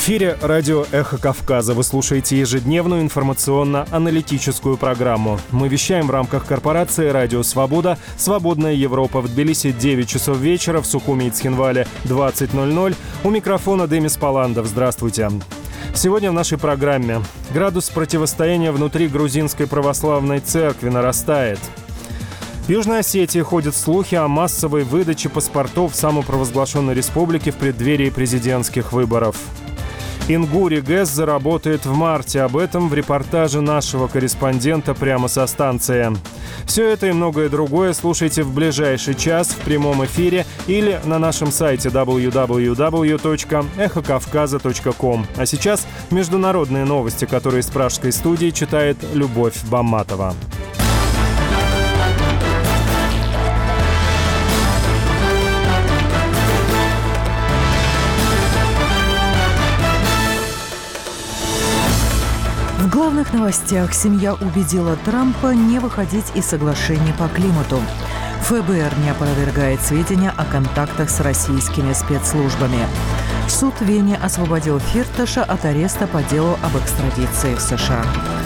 эфире радио «Эхо Кавказа». Вы слушаете ежедневную информационно-аналитическую программу. Мы вещаем в рамках корпорации «Радио Свобода». «Свободная Европа» в Тбилиси 9 часов вечера, в Сухуми и Цхинвале 20:00. У микрофона Демис Паландов. Здравствуйте. Сегодня в нашей программе градус противостояния внутри грузинской православной церкви нарастает. В Южной Осетии ходят слухи о массовой выдаче паспортов самопровозглашенной республики в преддверии президентских выборов. Ингури ГЭС заработает в марте. Об этом в репортаже нашего корреспондента прямо со станции. Все это и многое другое слушайте в ближайший час в прямом эфире или на нашем сайте www.эхокавказа.ком. А сейчас международные новости, которые из пражской студии читает Любовь Бамматова. В главных новостях семья убедила Трампа не выходить из соглашения по климату. ФБР не опровергает сведения о контактах с российскими спецслужбами. Суд в Вене освободил Фирташа от ареста по делу об экстрадиции в США.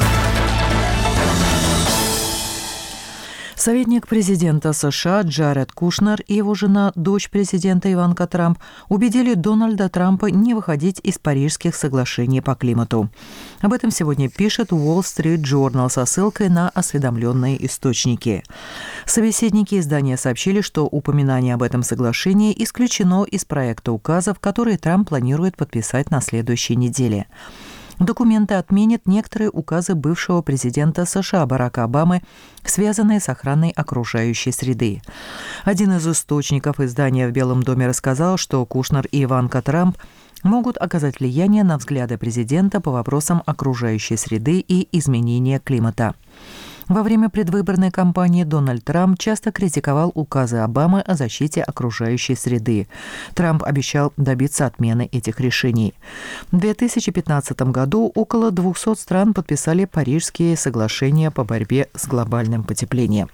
Советник президента США Джаред Кушнер и его жена, дочь президента Иванка Трамп, убедили Дональда Трампа не выходить из Парижских соглашений по климату. Об этом сегодня пишет Wall Street Journal со ссылкой на осведомленные источники. Собеседники издания сообщили, что упоминание об этом соглашении исключено из проекта указов, которые Трамп планирует подписать на следующей неделе. Документы отменят некоторые указы бывшего президента США Барака Обамы, связанные с охраной окружающей среды. Один из источников издания в Белом доме рассказал, что Кушнер и Иванка Трамп могут оказать влияние на взгляды президента по вопросам окружающей среды и изменения климата. Во время предвыборной кампании Дональд Трамп часто критиковал указы Обамы о защите окружающей среды. Трамп обещал добиться отмены этих решений. В 2015 году около 200 стран подписали Парижские соглашения по борьбе с глобальным потеплением.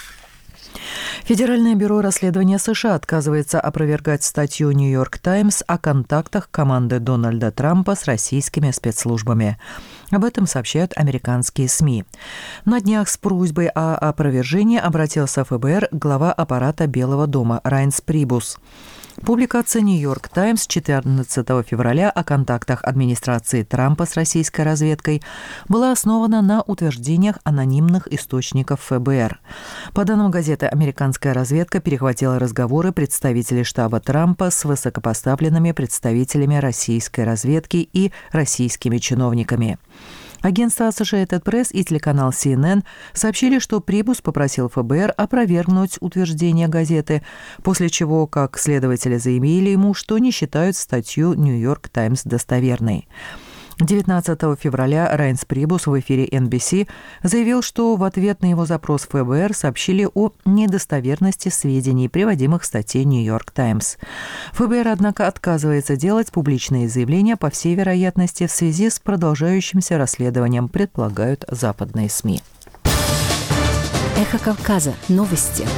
Федеральное бюро расследования США отказывается опровергать статью «Нью-Йорк Таймс» о контактах команды Дональда Трампа с российскими спецслужбами. Об этом сообщают американские СМИ. На днях с просьбой о опровержении обратился ФБР глава аппарата Белого дома Райнс Прибус. Публикация «Нью-Йорк Таймс» 14 февраля о контактах администрации Трампа с российской разведкой была основана на утверждениях анонимных источников ФБР. По данным газеты, американская разведка перехватила разговоры представителей штаба Трампа с высокопоставленными представителями российской разведки и российскими чиновниками. Агентство Associated Press и телеканал CNN сообщили, что Прибус попросил ФБР опровергнуть утверждения газеты, после чего, как следователи заявили ему, что не считают статью «Нью-Йорк Таймс» достоверной. 19 февраля Райнс Прибус в эфире NBC заявил, что в ответ на его запрос ФБР сообщили о недостоверности сведений, приводимых в статье «Нью-Йорк Таймс». ФБР, однако, отказывается делать публичные заявления, по всей вероятности, в связи с продолжающимся расследованием, предполагают западные СМИ. Эхо Кавказа. Новости.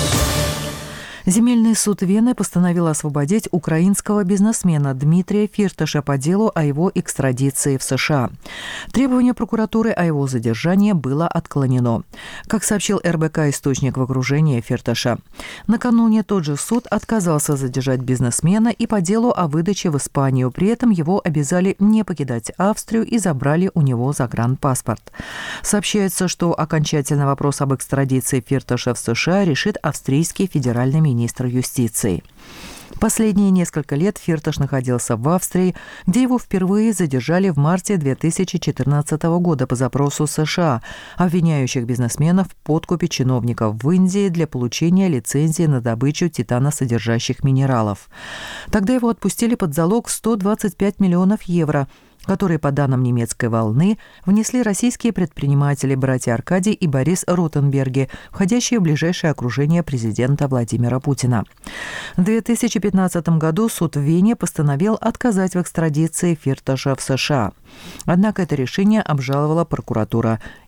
Земельный суд Вены постановил освободить украинского бизнесмена Дмитрия Фирташа по делу о его экстрадиции в США. Требование прокуратуры о его задержании было отклонено. Как сообщил РБК источник в окружении Фирташа, накануне тот же суд отказался задержать бизнесмена и по делу о выдаче в Испанию. При этом его обязали не покидать Австрию и забрали у него загранпаспорт. Сообщается, что окончательно вопрос об экстрадиции Фирташа в США решит австрийский федеральный министр юстиции. Последние несколько лет Фирташ находился в Австрии, где его впервые задержали в марте 2014 года по запросу США, обвиняющих бизнесменов в подкупе чиновников в Индии для получения лицензии на добычу титаносодержащих минералов. Тогда его отпустили под залог в 125 миллионов евро, которые, по данным немецкой «Волны», внесли российские предприниматели братья Аркадий и Борис Ротенберги, входящие в ближайшее окружение президента Владимира Путина. В 2015 году суд в Вене постановил отказать в экстрадиции Фирташа в США. Однако это решение обжаловала прокуратура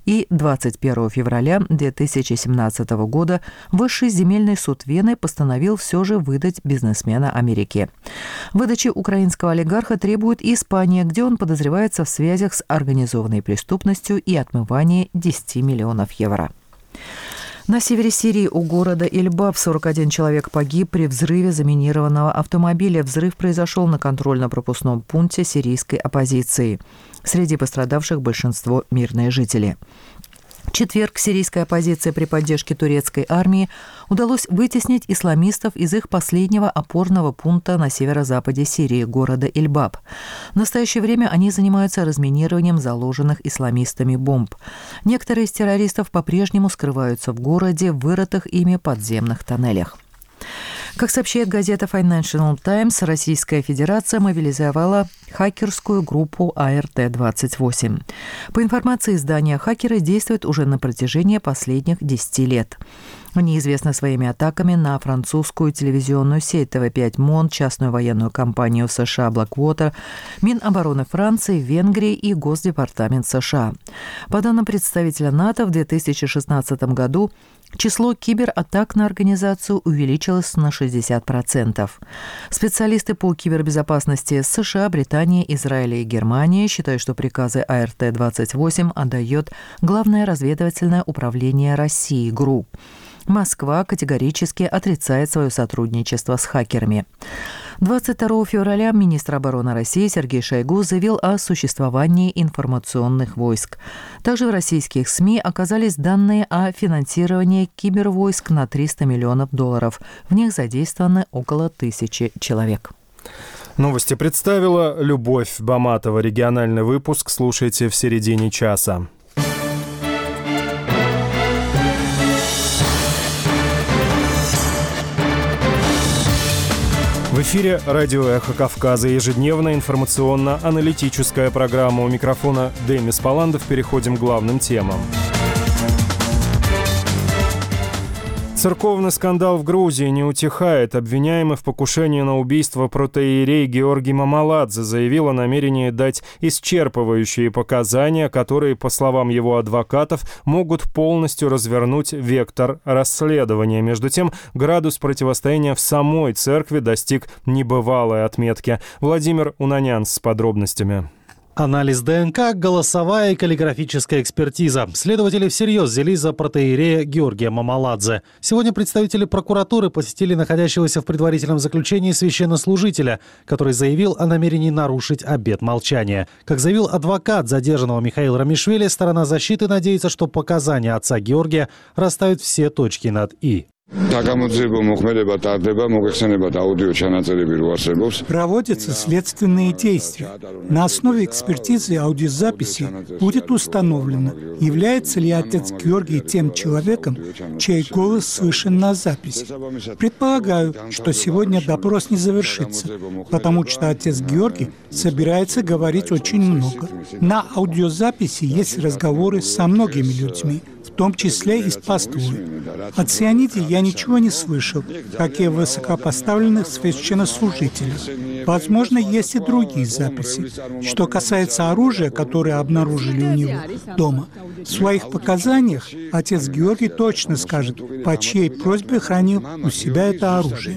И 21 февраля 2017 года Высший земельный суд Вены постановил все же выдать бизнесмена Америке. Выдачи украинского олигарха требует и Испания, где он подозревается в связях с организованной преступностью и отмывании 10 миллионов евро. На севере Сирии у города Эльбаб 41 человек погиб при взрыве заминированного автомобиля. Взрыв произошел на контрольно-пропускном пункте сирийской оппозиции. Среди пострадавших большинство мирные жители. В четверг сирийской оппозиции при поддержке турецкой армии удалось вытеснить исламистов из их последнего опорного пункта на северо-западе Сирии, города Эльбаб. В настоящее время они занимаются разминированием заложенных исламистами бомб. Некоторые из террористов по-прежнему скрываются в городе в вырытых ими подземных тоннелях. Как сообщает газета Financial Times, Российская Федерация мобилизовала хакерскую группу АРТ-28. По информации издания, хакеры действуют уже на протяжении последних 10 лет. Они известны своими атаками на французскую телевизионную сеть ТВ5 МОН, частную военную компанию в США Blackwater, Минобороны Франции, Венгрии и Госдепартамент США. По данным представителя НАТО, в 2016 году число кибератак на организацию увеличилось на 60%. Специалисты по кибербезопасности США, Британии, Израиля и Германии считают, что приказы АРТ-28 отдает Главное разведывательное управление России ГРУ. Москва категорически отрицает свое сотрудничество с хакерами. 22 февраля министр обороны России Сергей Шойгу заявил о существовании информационных войск. Также в российских СМИ оказались данные о финансировании кибервойск на $300 миллионов. В них задействованы около 1000 человек. Новости представила Любовь Баматова. Региональный выпуск слушайте в середине часа. В эфире радио «Эхо Кавказа». Ежедневная информационно-аналитическая программа. У микрофона Демис Паландов. Переходим к главным темам. Церковный скандал в Грузии не утихает. Обвиняемый в покушении на убийство протоиерей Георгий Мамаладзе заявил о намерении дать исчерпывающие показания, которые, по словам его адвокатов, могут полностью развернуть вектор расследования. Между тем, градус противостояния в самой церкви достиг небывалой отметки. Владимир Унанян с подробностями. Анализ ДНК, голосовая и каллиграфическая экспертиза. Следователи всерьез взялись за протоиерея Георгия Мамаладзе. Сегодня представители прокуратуры посетили находящегося в предварительном заключении священнослужителя, который заявил о намерении нарушить обет молчания. Как заявил адвокат задержанного Михаил Рамишвили, сторона защиты надеется, что показания отца Георгия расставят все точки над «и». Проводятся следственные действия. На основе экспертизы аудиозаписи будет установлено, является ли отец Георгий тем человеком, чей голос слышен на записи. Предполагаю, что сегодня допрос не завершится, потому что отец Георгий собирается говорить очень много. На аудиозаписи есть разговоры со многими людьми, в том числе и с паствой. О цианиде я ничего не слышал, как и о высокопоставленных священнослужителях. Возможно, есть и другие записи. Что касается оружия, которое обнаружили у него дома, в своих показаниях отец Георгий точно скажет, по чьей просьбе хранил у себя это оружие.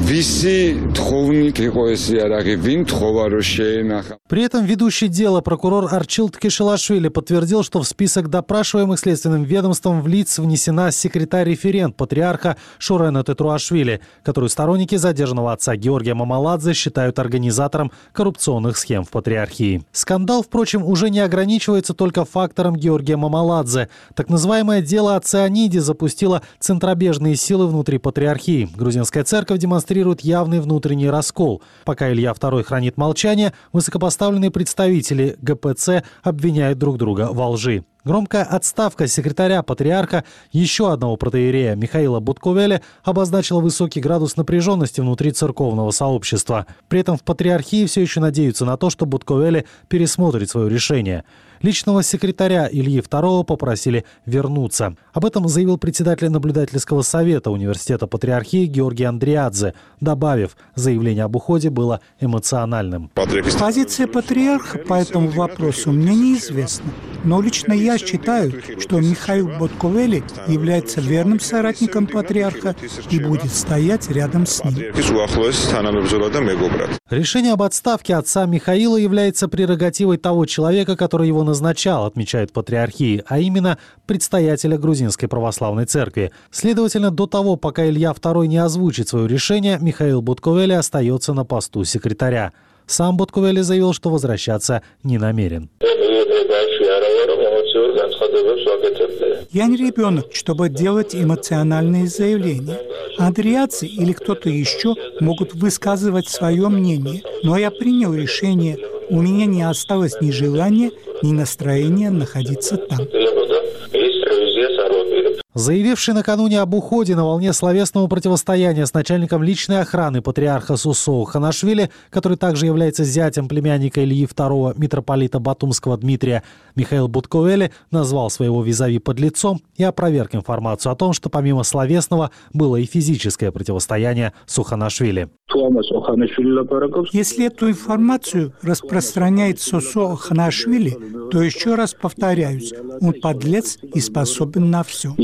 При этом ведущий дело прокурор Арчилд Кешелашвили подтвердил, что в список допрашиваемых следственным ведомством в лиц внесена секретарь-референт патриарха Шурена Тетруашвили, которую сторонники задержанного отца Георгия Мамаладзе считают организатором коррупционных схем в патриархии. Скандал, впрочем, уже не ограничивается только фактором Георгия Мамаладзе. Так называемое дело о цианиде запустило центробежные силы внутри патриархии. Грузинская церковь демонстрирует явный внутренний раскол. Пока Илья II хранит молчание, высокопоставленные представители ГПЦ обвиняют друг друга во лжи. Громкая отставка секретаря патриарха еще одного протоиерея Михаила Будковели обозначила высокий градус напряженности внутри церковного сообщества. При этом в патриархии все еще надеются на то, что Будковели пересмотрит свое решение. Личного секретаря Ильи II попросили вернуться. Об этом заявил председатель наблюдательского совета Университета Патриархии Георгий Андриадзе, добавив, заявление об уходе было эмоциональным. Позиция патриарха по этому вопросу мне неизвестна. Но лично я считаю, что Михаил Ботковели является верным соратником патриарха и будет стоять рядом с ним. Решение об отставке отца Михаила является прерогативой того человека, который его назначал, отмечает патриархия, а именно предстоятеля Грузинской православной церкви. Следовательно, до того, пока Илья II не озвучит свое решение, Михаил Ботковели остается на посту секретаря. Сам Ботковели заявил, что возвращаться не намерен. Я не ребенок, чтобы делать эмоциональные заявления. Андриадзе или кто-то еще могут высказывать свое мнение, но я принял решение. У меня не осталось ни желания, ни настроения находиться там. Заявивший накануне об уходе на волне словесного противостояния с начальником личной охраны патриарха Сусоо Ханашвили, который также является зятем племянника Ильи II, митрополита Батумского Дмитрия, Михаил Ботковели назвал своего визави подлецом и опроверг информацию о том, что помимо словесного было и физическое противостояние с Ханашвили. Если эту информацию распространяет Сусоо Ханашвили, то еще раз повторяюсь, он подлец и способен на все.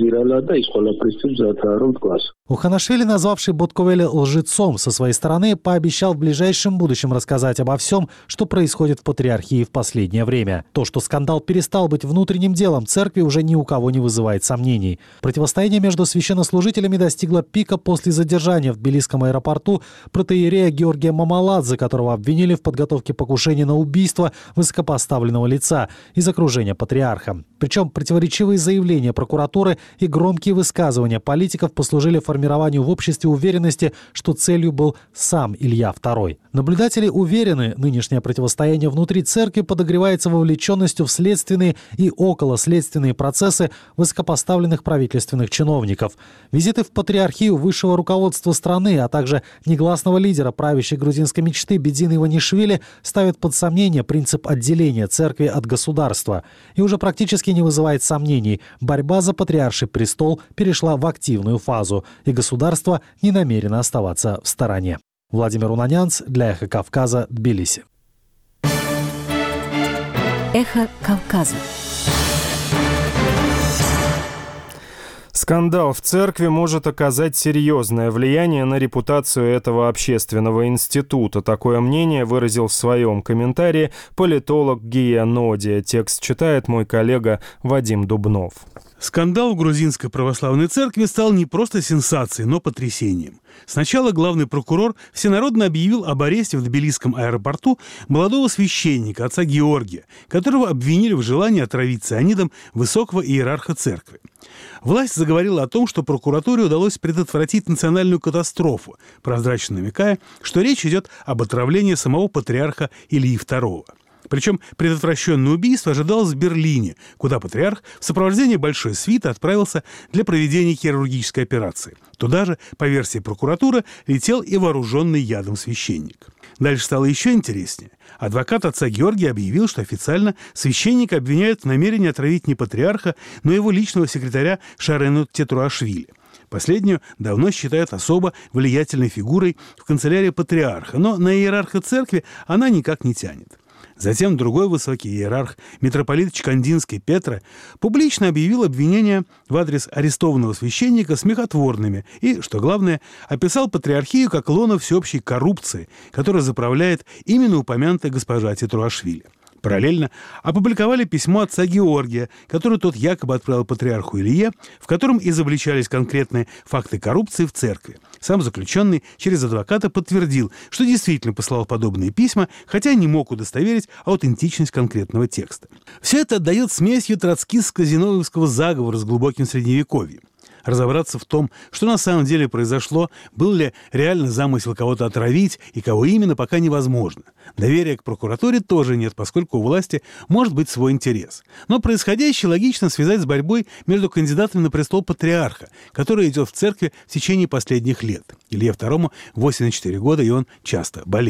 Уханашвили, назвавший Ботковели лжецом, со своей стороны пообещал в ближайшем будущем рассказать обо всем, что происходит в патриархии в последнее время. То, что скандал перестал быть внутренним делом церкви, уже ни у кого не вызывает сомнений. Противостояние между священнослужителями достигло пика после задержания в Тбилисском аэропорту протоиерея Георгия Мамаладзе, которого обвинили в подготовке покушения на убийство высокопоставленного лица из окружения патриарха. Причем противоречивые заявления прокуратуры и громкие высказывания политиков послужили формированию в обществе уверенности, что целью был сам Илья II. Наблюдатели уверены, нынешнее противостояние внутри церкви подогревается вовлеченностью в следственные и околоследственные процессы высокопоставленных правительственных чиновников. Визиты в патриархию высшего руководства страны, а также негласного лидера правящей грузинской мечты Бедзины Иванишвили ставят под сомнение принцип отделения церкви от государства. И уже практически не вызывает сомнений, борьба за патриарший престол перешла в активную фазу, и государство не намерено оставаться в стороне. Владимир Унанянц для «Эхо Кавказа», Тбилиси. Эхо Кавказа. Скандал в церкви может оказать серьезное влияние на репутацию этого общественного института. Такое мнение выразил в своем комментарии политолог Гия Нодия. Текст читает мой коллега Вадим Дубнов. Скандал в грузинской православной церкви стал не просто сенсацией, но потрясением. Сначала главный прокурор всенародно объявил об аресте в Тбилисском аэропорту молодого священника, отца Георгия, которого обвинили в желании отравить цианидом высокого иерарха церкви. Власть заговорила о том, что прокуратуре удалось предотвратить национальную катастрофу, прозрачно намекая, что речь идет об отравлении самого патриарха Ильи II. Причем предотвращенное убийство ожидалось в Берлине, куда патриарх в сопровождении большой свиты отправился для проведения хирургической операции. Туда же, по версии прокуратуры, летел и вооруженный ядом священник. Дальше стало еще интереснее. Адвокат отца Георгия объявил, что официально священника обвиняют в намерении отравить не патриарха, но его личного секретаря Шарену Тетруашвили. Последнюю давно считают особо влиятельной фигурой в канцелярии патриарха, но на иерарха церкви она никак не тянет. Затем другой высокий иерарх, митрополит Чкандинский Петра, публично объявил обвинения в адрес арестованного священника смехотворными и, что главное, описал патриархию как лоно всеобщей коррупции, которая заправляет именно упомянутая госпожа Тетруашвили. Параллельно опубликовали письмо отца Георгия, которое тот якобы отправил патриарху Илье, в котором изобличались конкретные факты коррупции в церкви. Сам заключенный через адвоката подтвердил, что действительно послал подобные письма, хотя не мог удостоверить аутентичность конкретного текста. Все это отдает смесью троцкистско-зиновьевского заговора с глубоким средневековьем. Разобраться в том, что на самом деле произошло, был ли реально замысел кого-то отравить и кого именно, пока невозможно. Доверия к прокуратуре тоже нет, поскольку у власти может быть свой интерес. Но происходящее логично связать с борьбой между кандидатами на престол патриарха, который идет в церкви в течение последних лет. Илье II 84 года, и он часто болеет.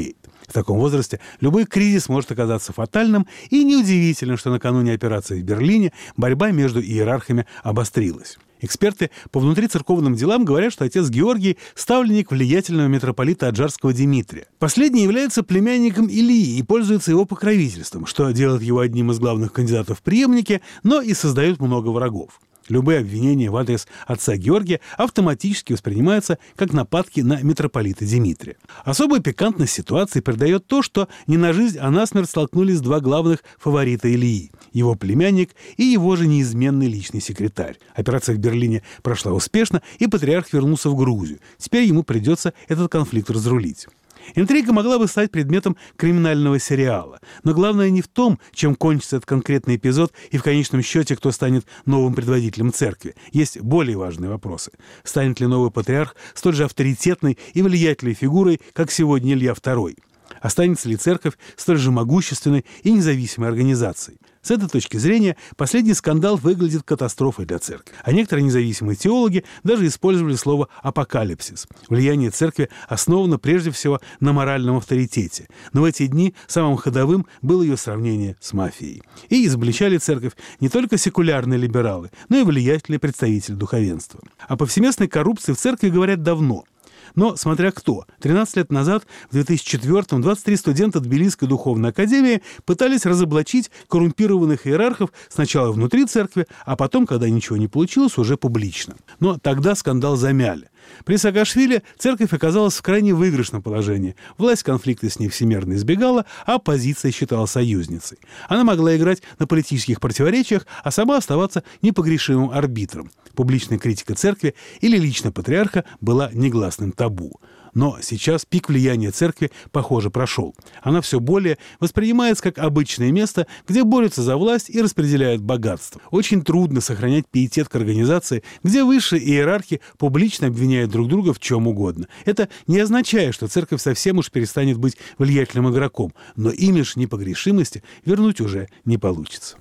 В таком возрасте любой кризис может оказаться фатальным, и неудивительно, что накануне операции в Берлине борьба между иерархами обострилась. Эксперты по внутрицерковным делам говорят, что отец Георгий – ставленник влиятельного митрополита Аджарского Дмитрия. Последний является племянником Илии и пользуется его покровительством, что делает его одним из главных кандидатов в преемнике, но и создает много врагов. Любые обвинения в адрес отца Георгия автоматически воспринимаются как нападки на митрополита Дмитрия. Особую пикантность ситуации придает то, что не на жизнь, а на смерть столкнулись два главных фаворита Илии – его племянник и его же неизменный личный секретарь. Операция в Берлине прошла успешно, и патриарх вернулся в Грузию. Теперь ему придется этот конфликт разрулить. Интрига могла бы стать предметом криминального сериала. Но главное не в том, чем кончится этот конкретный эпизод и в конечном счете, кто станет новым предводителем церкви. Есть более важные вопросы. Станет ли новый патриарх столь же авторитетной и влиятельной фигурой, как сегодня Илья II? Останется ли церковь столь же могущественной и независимой организацией? С этой точки зрения последний скандал выглядит катастрофой для церкви. А некоторые независимые теологи даже использовали слово «апокалипсис». Влияние церкви основано прежде всего на моральном авторитете. Но в эти дни самым ходовым было ее сравнение с мафией. И изобличали церковь не только секулярные либералы, но и влиятельные представители духовенства. О повсеместной коррупции в церкви говорят давно. Но смотря кто. 13 лет назад, в 2004-м, 23 студента Тбилисской духовной академии пытались разоблачить коррумпированных иерархов сначала внутри церкви, а потом, когда ничего не получилось, уже публично. Но тогда скандал замяли. При Саакашвили церковь оказалась в крайне выигрышном положении. Власть конфликта с ней всемерно избегала, а оппозиция считала союзницей. Она могла играть на политических противоречиях, а сама оставаться непогрешимым арбитром. Публичная критика церкви или лично патриарха была негласным табу. Но сейчас пик влияния церкви, похоже, прошел. Она все более воспринимается как обычное место, где борются за власть и распределяют богатство. Очень трудно сохранять пиетет к организации, где высшие иерархи публично обвиняют друг друга в чем угодно. Это не означает, что церковь совсем уж перестанет быть влиятельным игроком, но имидж непогрешимости вернуть уже не получится.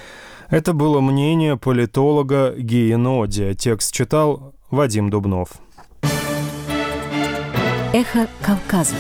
Это было мнение политолога Гии Ноди. Текст читал Вадим Дубнов. Эхо Кавказа.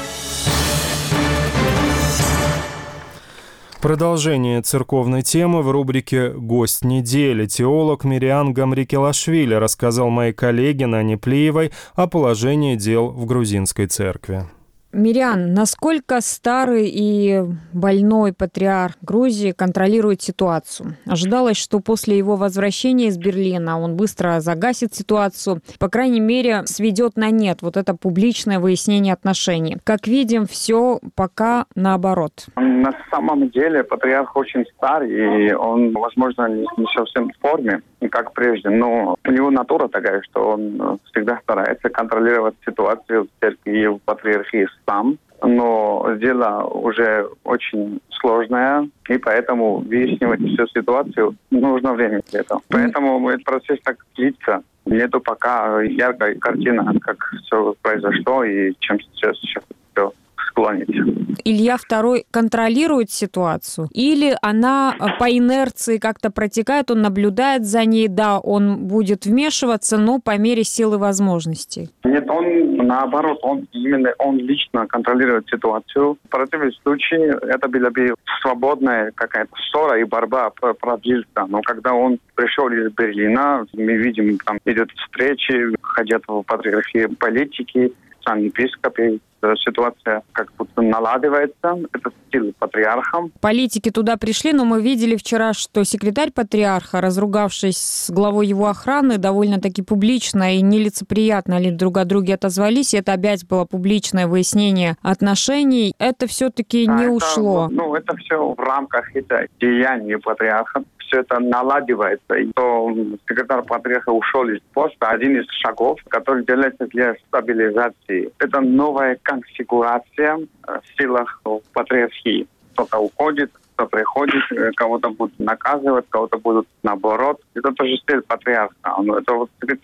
Продолжение церковной темы в рубрике «Гость недели». Теолог Мириан Гамрикелашвили рассказал моей коллеге Нане Плиевой о положении дел в грузинской церкви. Мириан, насколько старый и больной патриарх Грузии контролирует ситуацию? Ожидалось, что после его возвращения из Берлина он быстро загасит ситуацию, по крайней мере, сведет на нет вот это публичное выяснение отношений. Как видим, все пока наоборот. На самом деле патриарх очень старый, и он, возможно, не совсем в форме, как прежде, но у него натура такая, что он всегда старается контролировать ситуацию в церкви и в патриархии сам. Но дело уже очень сложное, и поэтому выяснивать всю ситуацию нужно время для этого. Поэтому этот процесс так длится. Нету пока яркой картины, как все произошло и чем сейчас все склонится. Илья II контролирует ситуацию? Или она по инерции как-то протекает, он наблюдает за ней, да, он будет вмешиваться, но по мере сил и возможностей? Нет, он наоборот, он лично контролирует ситуацию. В противном случае это была бы свободная какая-то ссора и борьба продлится. Но когда он пришел из Берлина, мы видим, там идут встречи, ходят в патриархии политики, сами епископы. Ситуация как будто наладивается, это стиль патриархом. Политики туда пришли, но мы видели вчера, что секретарь патриарха, разругавшись с главой его охраны, довольно-таки публично и нелицеприятно друг о друге отозвались, и это опять было публичное выяснение отношений. Это все-таки не ушло. Это все в рамках деяний патриарха. Все это наладивается. И то секретарь патриарха ушел из поста. Один из шагов, который делается для стабилизации. Это новая конфигурация в силах патриархии. Кто-то уходит, кто-то приходит, кого-то будут наказывать, кого-то будут наоборот. Это тоже стиль патриарха. Это секретарь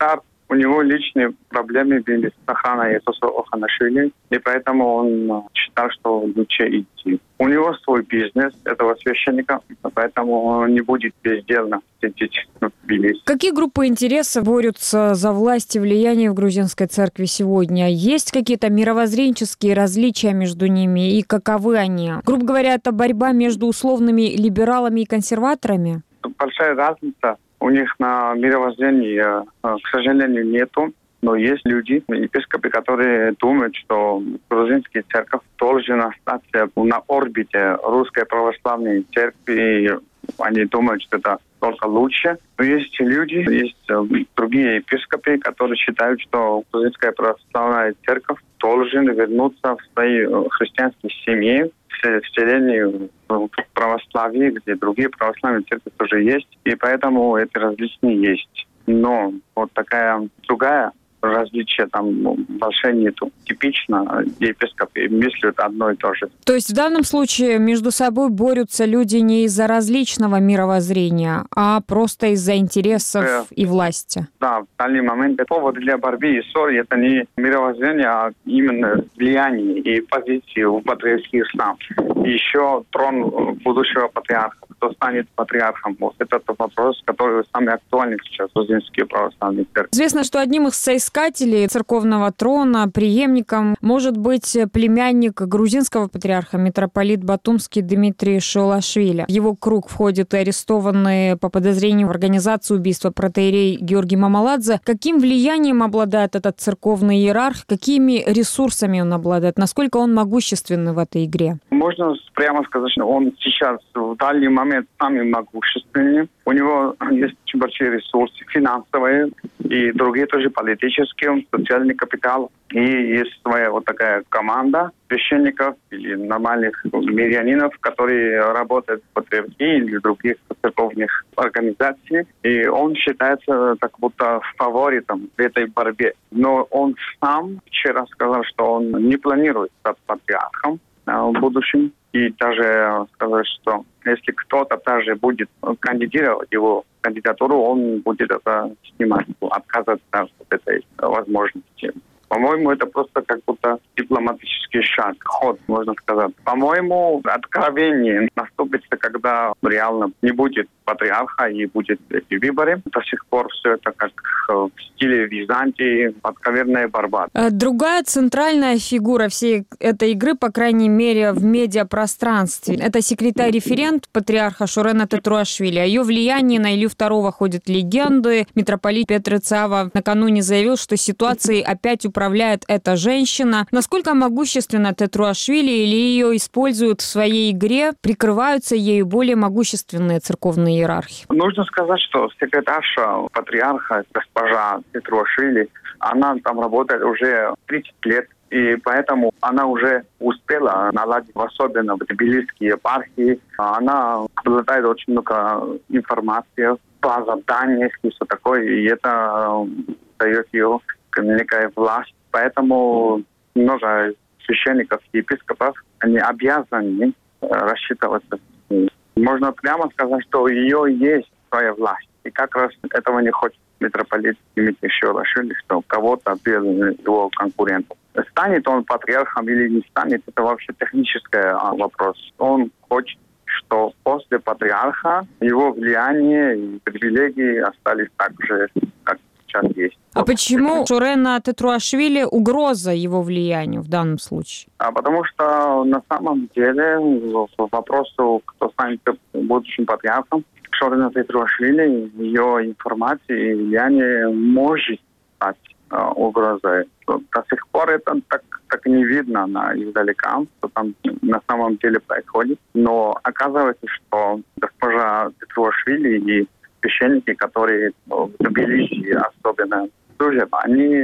у него личные проблемы были с охраной Иисуса Оханашвили, и поэтому он считал, что лучше идти. У него свой бизнес, этого священника, поэтому он не будет бездельно сидеть в Тбилиси. Какие группы интересов борются за власть и влияние в грузинской церкви сегодня? Есть какие-то мировоззренческие различия между ними, и каковы они? Грубо говоря, это борьба между условными либералами и консерваторами? Большая разница у них на мировоззрении, к сожалению, нету. Но есть люди, епископы, которые думают, что грузинская церковь должна остаться на орбите русской православной церкви. Они думают, что это только лучше. Но есть люди, есть другие епископы, которые считают, что грузинская православная церковь должна вернуться в свои христианские семьи, в селении в православии, где другие православные церкви тоже есть. И поэтому эти различия есть. Но вот такая другая различия там большое нету. Типично епископы мыслят одно и то же. То есть в данном случае между собой борются люди не из-за различного мировоззрения, а просто из-за интересов и власти? Да, в данный момент повод для борьбы и ссоры это не мировоззрение, а именно влияние и позиции в патриархии ислам. И еще трон будущего патриарха. Кто станет патриархом? Вот это вопрос, который самый актуальный сейчас в грузинской православной церкви. Известно, что одним из соискателей церковного трона, преемником, может быть племянник грузинского патриарха, митрополит Батумский Дмитрий Шолашвили. В его круг входят и арестованные по подозрению в организации убийства протоиерей Георгий Мамаладзе. Каким влиянием обладает этот церковный иерарх? Какими ресурсами он обладает? Насколько он могущественный в этой игре? Можно прямо сказать, что он сейчас в данный момент самый могущественный. У него есть очень большие ресурсы финансовые и другие тоже политические, социальный капитал. И есть своя вот такая команда священников или нормальных мирянинов, которые работают в патриархии или других церковных организаций. И он считается как будто фаворитом в этой борьбе. Но он сам вчера сказал, что он не планирует стать патриархом в будущем. И даже сказать, что если кто-то даже будет кандидировать его кандидатуру, он будет это снимать, отказываться от этой возможности. По-моему, это просто как будто дипломатический шаг, ход, можно сказать. По-моему, откровение наступит, когда реально не будет патриарха и будет эти выборы. До сих пор все это как в стиле Византии, откровенная борьба. Другая центральная фигура всей этой игры, по крайней мере, в медиапространстве, это секретарь-референт патриарха Шорена Тетруашвили. О ее влиянии на Илью II ходят легенды. Митрополит Петр Цава накануне заявил, что ситуацией опять управляет эта женщина. Насколько могущественна Тетруашвили или ее используют в своей игре, прикрываются ею более могущественные церковные иерархи? Нужно сказать, что секретарша патриарха, госпожа Тетруашвили, она там работает уже 30 лет. И поэтому она уже успела наладить, особенно в тбилисские епархии. Она обладает очень много информации, база данных и все такое. И это дает ее некая власть. Поэтому много священников и епископов, они обязаны рассчитываться с ней. Можно прямо сказать, что у ее есть своя власть. И как раз этого не хочет митрополит Дмитрий Шолашвили, что кого-то без его конкурентов. Станет он патриархом или не станет, это вообще технический вопрос. Он хочет, что после патриарха его влияние и привилегии остались так же, как сейчас есть. А почему Шорена Тетруашвили угроза его влиянию в данном случае? Потому что на самом деле по вопросу, кто станет будущим патриархом, Шорена Тетруашвили, ее информация и влияние может стать угрозой. До сих пор это так не видно издалека, что там на самом деле происходит. Но оказывается, что госпожа Тетруашвили и священники, которые в Тбилиси особенно служат, они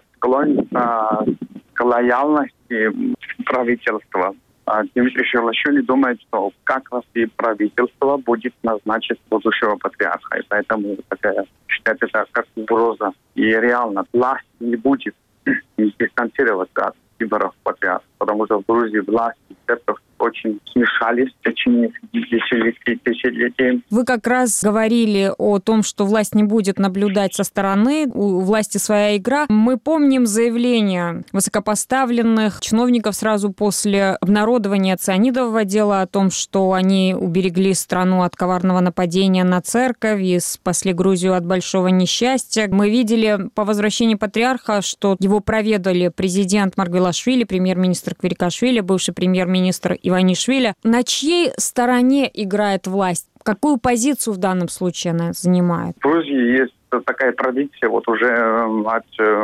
склонятся к лояльности правительства. Дмитрий Шолашвили думает, что как раз и правительство будет назначить будущего патриарха. И поэтому считает это как угроза. И реально власть не будет дистанцироваться от выборов патриарха. потому что в Грузии власть и церковь очень смешались в течение десятилетий. Вы как раз говорили о том, что власть не будет наблюдать со стороны, у власти своя игра. Мы помним заявление высокопоставленных чиновников сразу после обнародования цианидового дела о том, что они уберегли страну от коварного нападения на церковь и спасли Грузию от большого несчастья. Мы видели по возвращении патриарха, что его проведали президент Маргвелашвили, премьер-министр Квирикашвили, бывший премьер-министр Иванишвили. На чьей стороне играет власть? Какую позицию в данном случае она занимает? В Грузии есть такая традиция вот уже от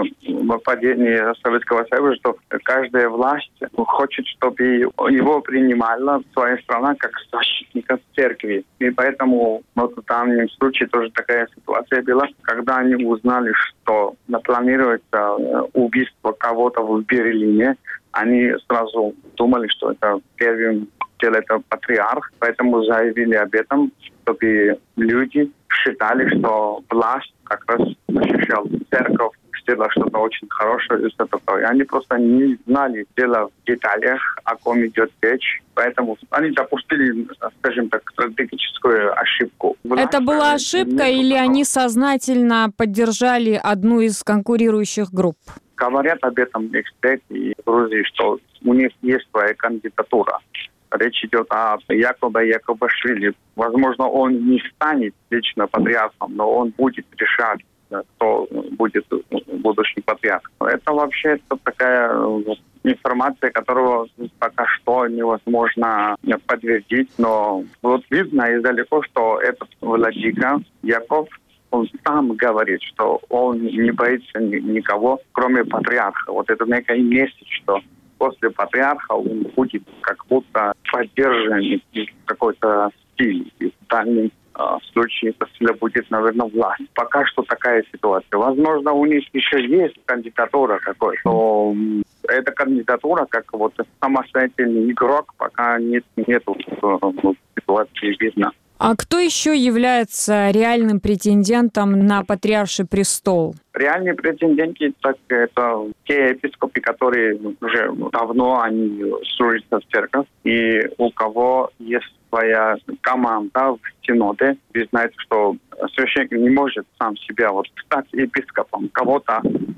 падения Советского Союза, что каждая власть хочет, чтобы его принимала своя страна как защитника церкви. И поэтому вот в данном случае тоже такая ситуация была, когда они узнали, что планируется убийство кого-то в Берлине, они сразу думали, что это первым делом это патриарх, поэтому заявили об этом, чтобы люди считали, что власть как раз защищала церковь, сделала что-то очень хорошее и все такое. Они просто не знали дела в деталях, о ком идет речь, поэтому они допустили, скажем так, стратегическую ошибку. Это была ошибка или они сознательно поддержали одну из конкурирующих групп? Говорят об этом эксперты в Грузии, что у них есть своя кандидатура. Речь идет о Якубашвили. Возможно, он не станет лично патриархом, но он будет решать, кто будет будущим патриархом. Это вообще такая информация, которую пока что невозможно подтвердить, но вот видно издалеко, что этот владыка Яков, он сам говорит, что он не боится никого, кроме патриарха. Вот это некая месть, что после патриарха он будет как будто поддержан какой-то стиль. И в данном случае это сила будет, наверное, власть. Пока что такая ситуация. Возможно, у них еще есть кандидатура какой-то, но эта кандидатура как вот самостоятельный игрок, пока нет ситуации видно. А кто еще является реальным претендентом на патриарший престол? Реальные претенденты так это те епископы, которые уже давно они служат в церковь, и у кого есть своя команда в синоде. Вы знаете, что священник не может сам себя стать епископом. Кого-то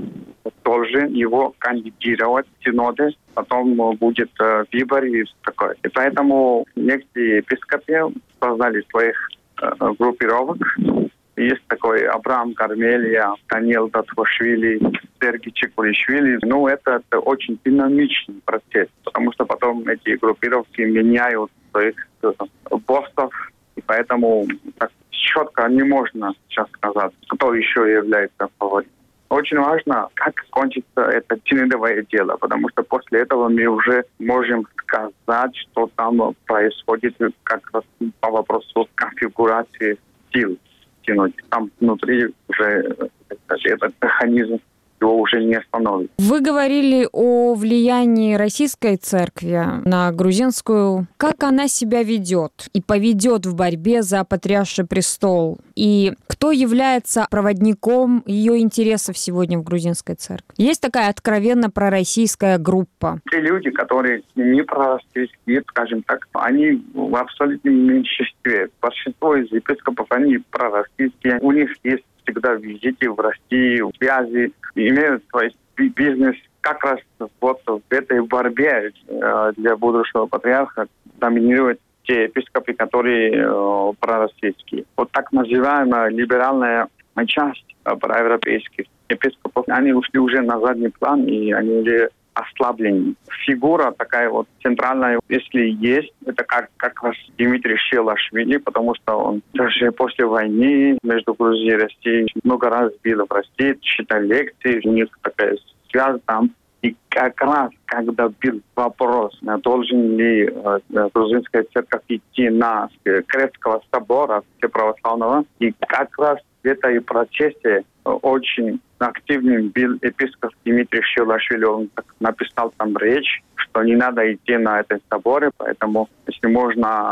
должен его кандидировать в синоде, потом будет выбор и такое. И поэтому некоторые епископы создали своих группировок. Есть такой Абрам Кармелия, Даниил Датвашвили, Сергей Чекулишвили. Это очень динамичный процесс, потому что потом эти группировки меняют своих боссов, и поэтому так четко не можно сейчас сказать, кто еще является фаворитом. Очень важно, как кончится это синодовое дело, потому что после этого мы уже можем сказать, что там происходит как раз по вопросу конфигурации сил в синоде. Там внутри уже этот механизм его уже не остановит. Вы говорили о влиянии российской церкви на грузинскую. Как она себя ведет и поведет в борьбе за патриарший престол? И кто является проводником ее интересов сегодня в грузинской церкви? Есть такая откровенно пророссийская группа. Те люди, которые не пророссийские, скажем так, они в абсолютном меньшинстве. Большинство из епископов, они пророссийские. У них есть всегда визиты в России, связи, имеют свой бизнес. Как раз вот в этой борьбе для будущего патриарха доминируют те епископы, которые пророссийские. Вот так называемая либеральная часть проевропейских епископов, они ушли уже на задний план, и они уже ослаблены. Фигура такая вот центральная, если есть, это как раз Дмитрий Челашвили, потому что он даже после войны между Грузией и Россией много раз был в России, читал лекции, у них такая связь там. И как раз, когда был вопрос, должен ли грузинская церковь идти на Крестского собора Всеправославного, и как раз в этой процессе очень активным был епископ Дмитрий Челашвили. Он написал там речь, что не надо идти на этот собор, поэтому, если можно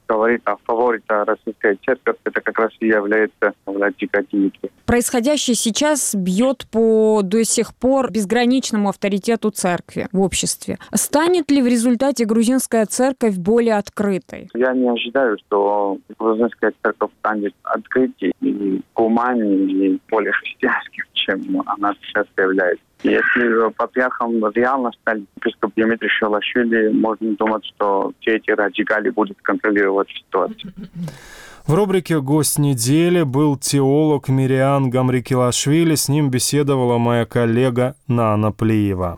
говорит о фаворите российской церкви, это как раз и является Владикатиники. Происходящее сейчас бьет по до сих пор безграничному авторитету церкви в обществе. Станет ли в результате грузинская церковь более открытой? Я не ожидаю, что грузинская церковь станет открытой и гуманнее, и более христианским, чем она сейчас является. Если патриархом реально стал епископ Димитрий Шилашвили, можно думать, что все эти радикали будут контролировать ситуацию. В рубрике «Гость недели» был теолог Мириан Гамрикилашвили. С ним беседовала моя коллега Нана Плиева.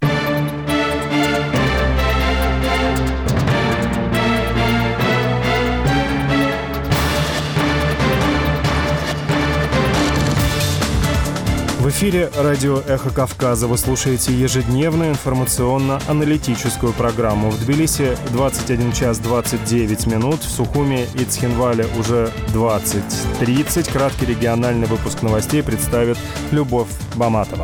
В эфире радио «Эхо Кавказа». Вы слушаете ежедневную информационно-аналитическую программу. В Тбилиси 21 час 29 минут, в Сухуми и Цхинвале уже 20:30. Краткий региональный выпуск новостей представит Любовь Баматова.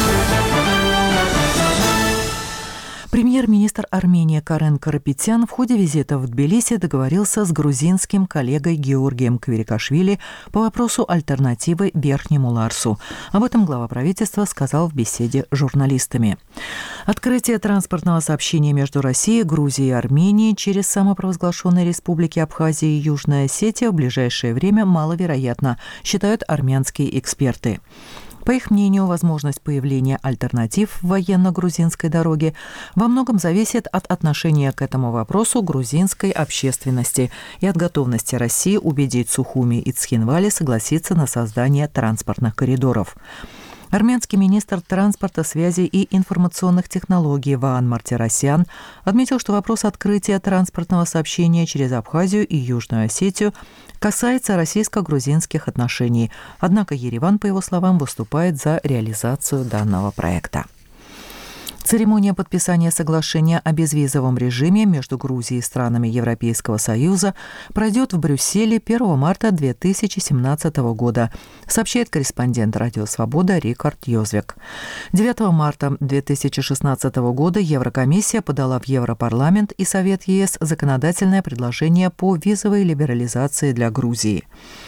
Премьер-министр Армении Карен Карапетян в ходе визита в Тбилиси договорился с грузинским коллегой Георгием Квирикашвили по вопросу альтернативы Верхнему Ларсу. Об этом глава правительства сказал в беседе с журналистами. Открытие транспортного сообщения между Россией, Грузией и Арменией через самопровозглашенные республики Абхазия и Южная Осетия в ближайшее время маловероятно, считают армянские эксперты. По их мнению, возможность появления альтернатив в военно-грузинской дороге во многом зависит от отношения к этому вопросу грузинской общественности и от готовности России убедить Сухуми и Цхинвали согласиться на создание транспортных коридоров. Армянский министр транспорта, связи и информационных технологий Ваан Мартиросян отметил, что вопрос открытия транспортного сообщения через Абхазию и Южную Осетию касается российско-грузинских отношений. Однако Ереван, по его словам, выступает за реализацию данного проекта. Церемония подписания соглашения о безвизовом режиме между Грузией и странами Европейского Союза пройдет в Брюсселе 1 марта 2017 года, сообщает корреспондент «Радио Свобода» Рикард Йозвек. 9 марта 2016 года Еврокомиссия подала в Европарламент и Совет ЕС законодательное предложение по визовой либерализации для Грузии.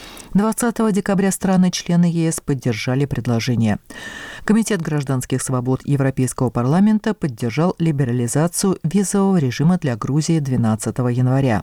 20 декабря страны-члены ЕС поддержали предложение. Комитет гражданских свобод Европейского парламента поддержал либерализацию визового режима для Грузии 12 января.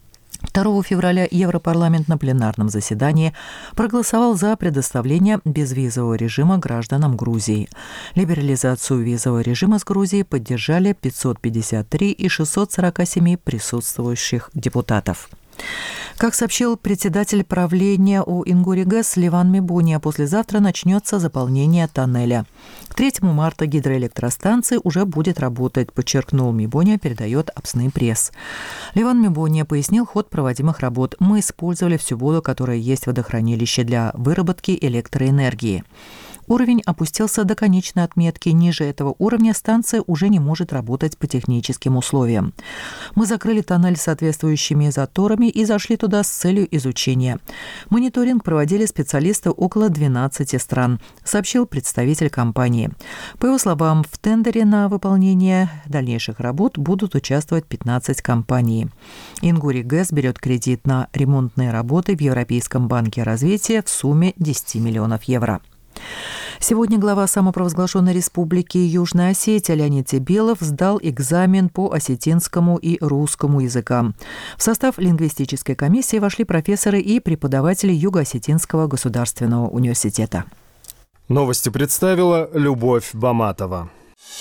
2 февраля Европарламент на пленарном заседании проголосовал за предоставление безвизового режима гражданам Грузии. Либерализацию визового режима с Грузией поддержали 553 из 647 присутствующих депутатов. Как сообщил председатель правления Ингури-ГЭС Леван Мибония, послезавтра начнется заполнение тоннеля. К 3 марта гидроэлектростанция уже будет работать, подчеркнул Мибония, передает Апсны пресс. Леван Мибония пояснил ход проводимых работ. Мы использовали всю воду, которая есть в водохранилище для выработки электроэнергии. Уровень опустился до конечной отметки. Ниже этого уровня станция уже не может работать по техническим условиям. Мы закрыли тоннель соответствующими заторами и зашли туда с целью изучения. Мониторинг проводили специалисты около 12 стран, сообщил представитель компании. По его словам, в тендере на выполнение дальнейших работ будут участвовать 15 компаний. Ингури-ГЭС берет кредит на ремонтные работы в Европейском банке развития в сумме 10 миллионов евро. Сегодня глава самопровозглашенной республики Южная Осетия Леонид Тебелов сдал экзамен по осетинскому и русскому языкам. В состав лингвистической комиссии вошли профессоры и преподаватели Юго-Осетинского государственного университета. Новости представила Любовь Баматова.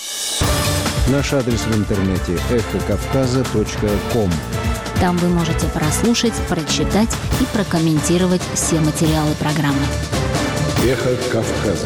Наш адрес в интернете эхокавказа.ком. Там вы можете прослушать, прочитать и прокомментировать все материалы программы. Эхо Кавказа.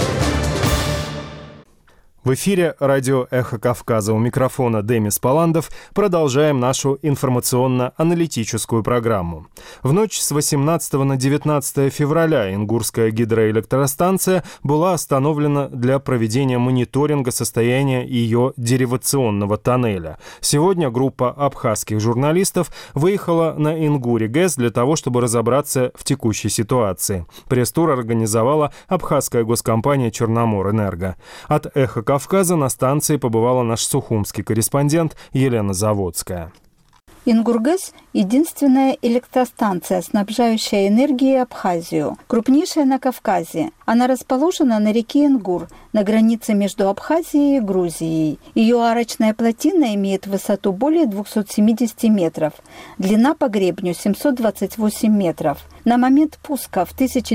В эфире радио «Эхо Кавказа». У микрофона Демис Паландов. Продолжаем нашу информационно-аналитическую программу. В ночь с 18 на 19 февраля Ингурская гидроэлектростанция была остановлена для проведения мониторинга состояния ее деривационного тоннеля. Сегодня группа абхазских журналистов выехала на Ингури-ГЭС для того, чтобы разобраться в текущей ситуации. Пресс-тур организовала абхазская госкомпания «Черноморэнерго». От «Эхо Кавказа» на станции побывала наш сухумский корреспондент Елена Заводская. Ингургэс – единственная электростанция, снабжающая энергией Абхазию, крупнейшая на Кавказе. Она расположена на реке Ингур, на границе между Абхазией и Грузией. Ее арочная плотина имеет высоту более 270 метров, длина по гребню 728 метров. На момент пуска в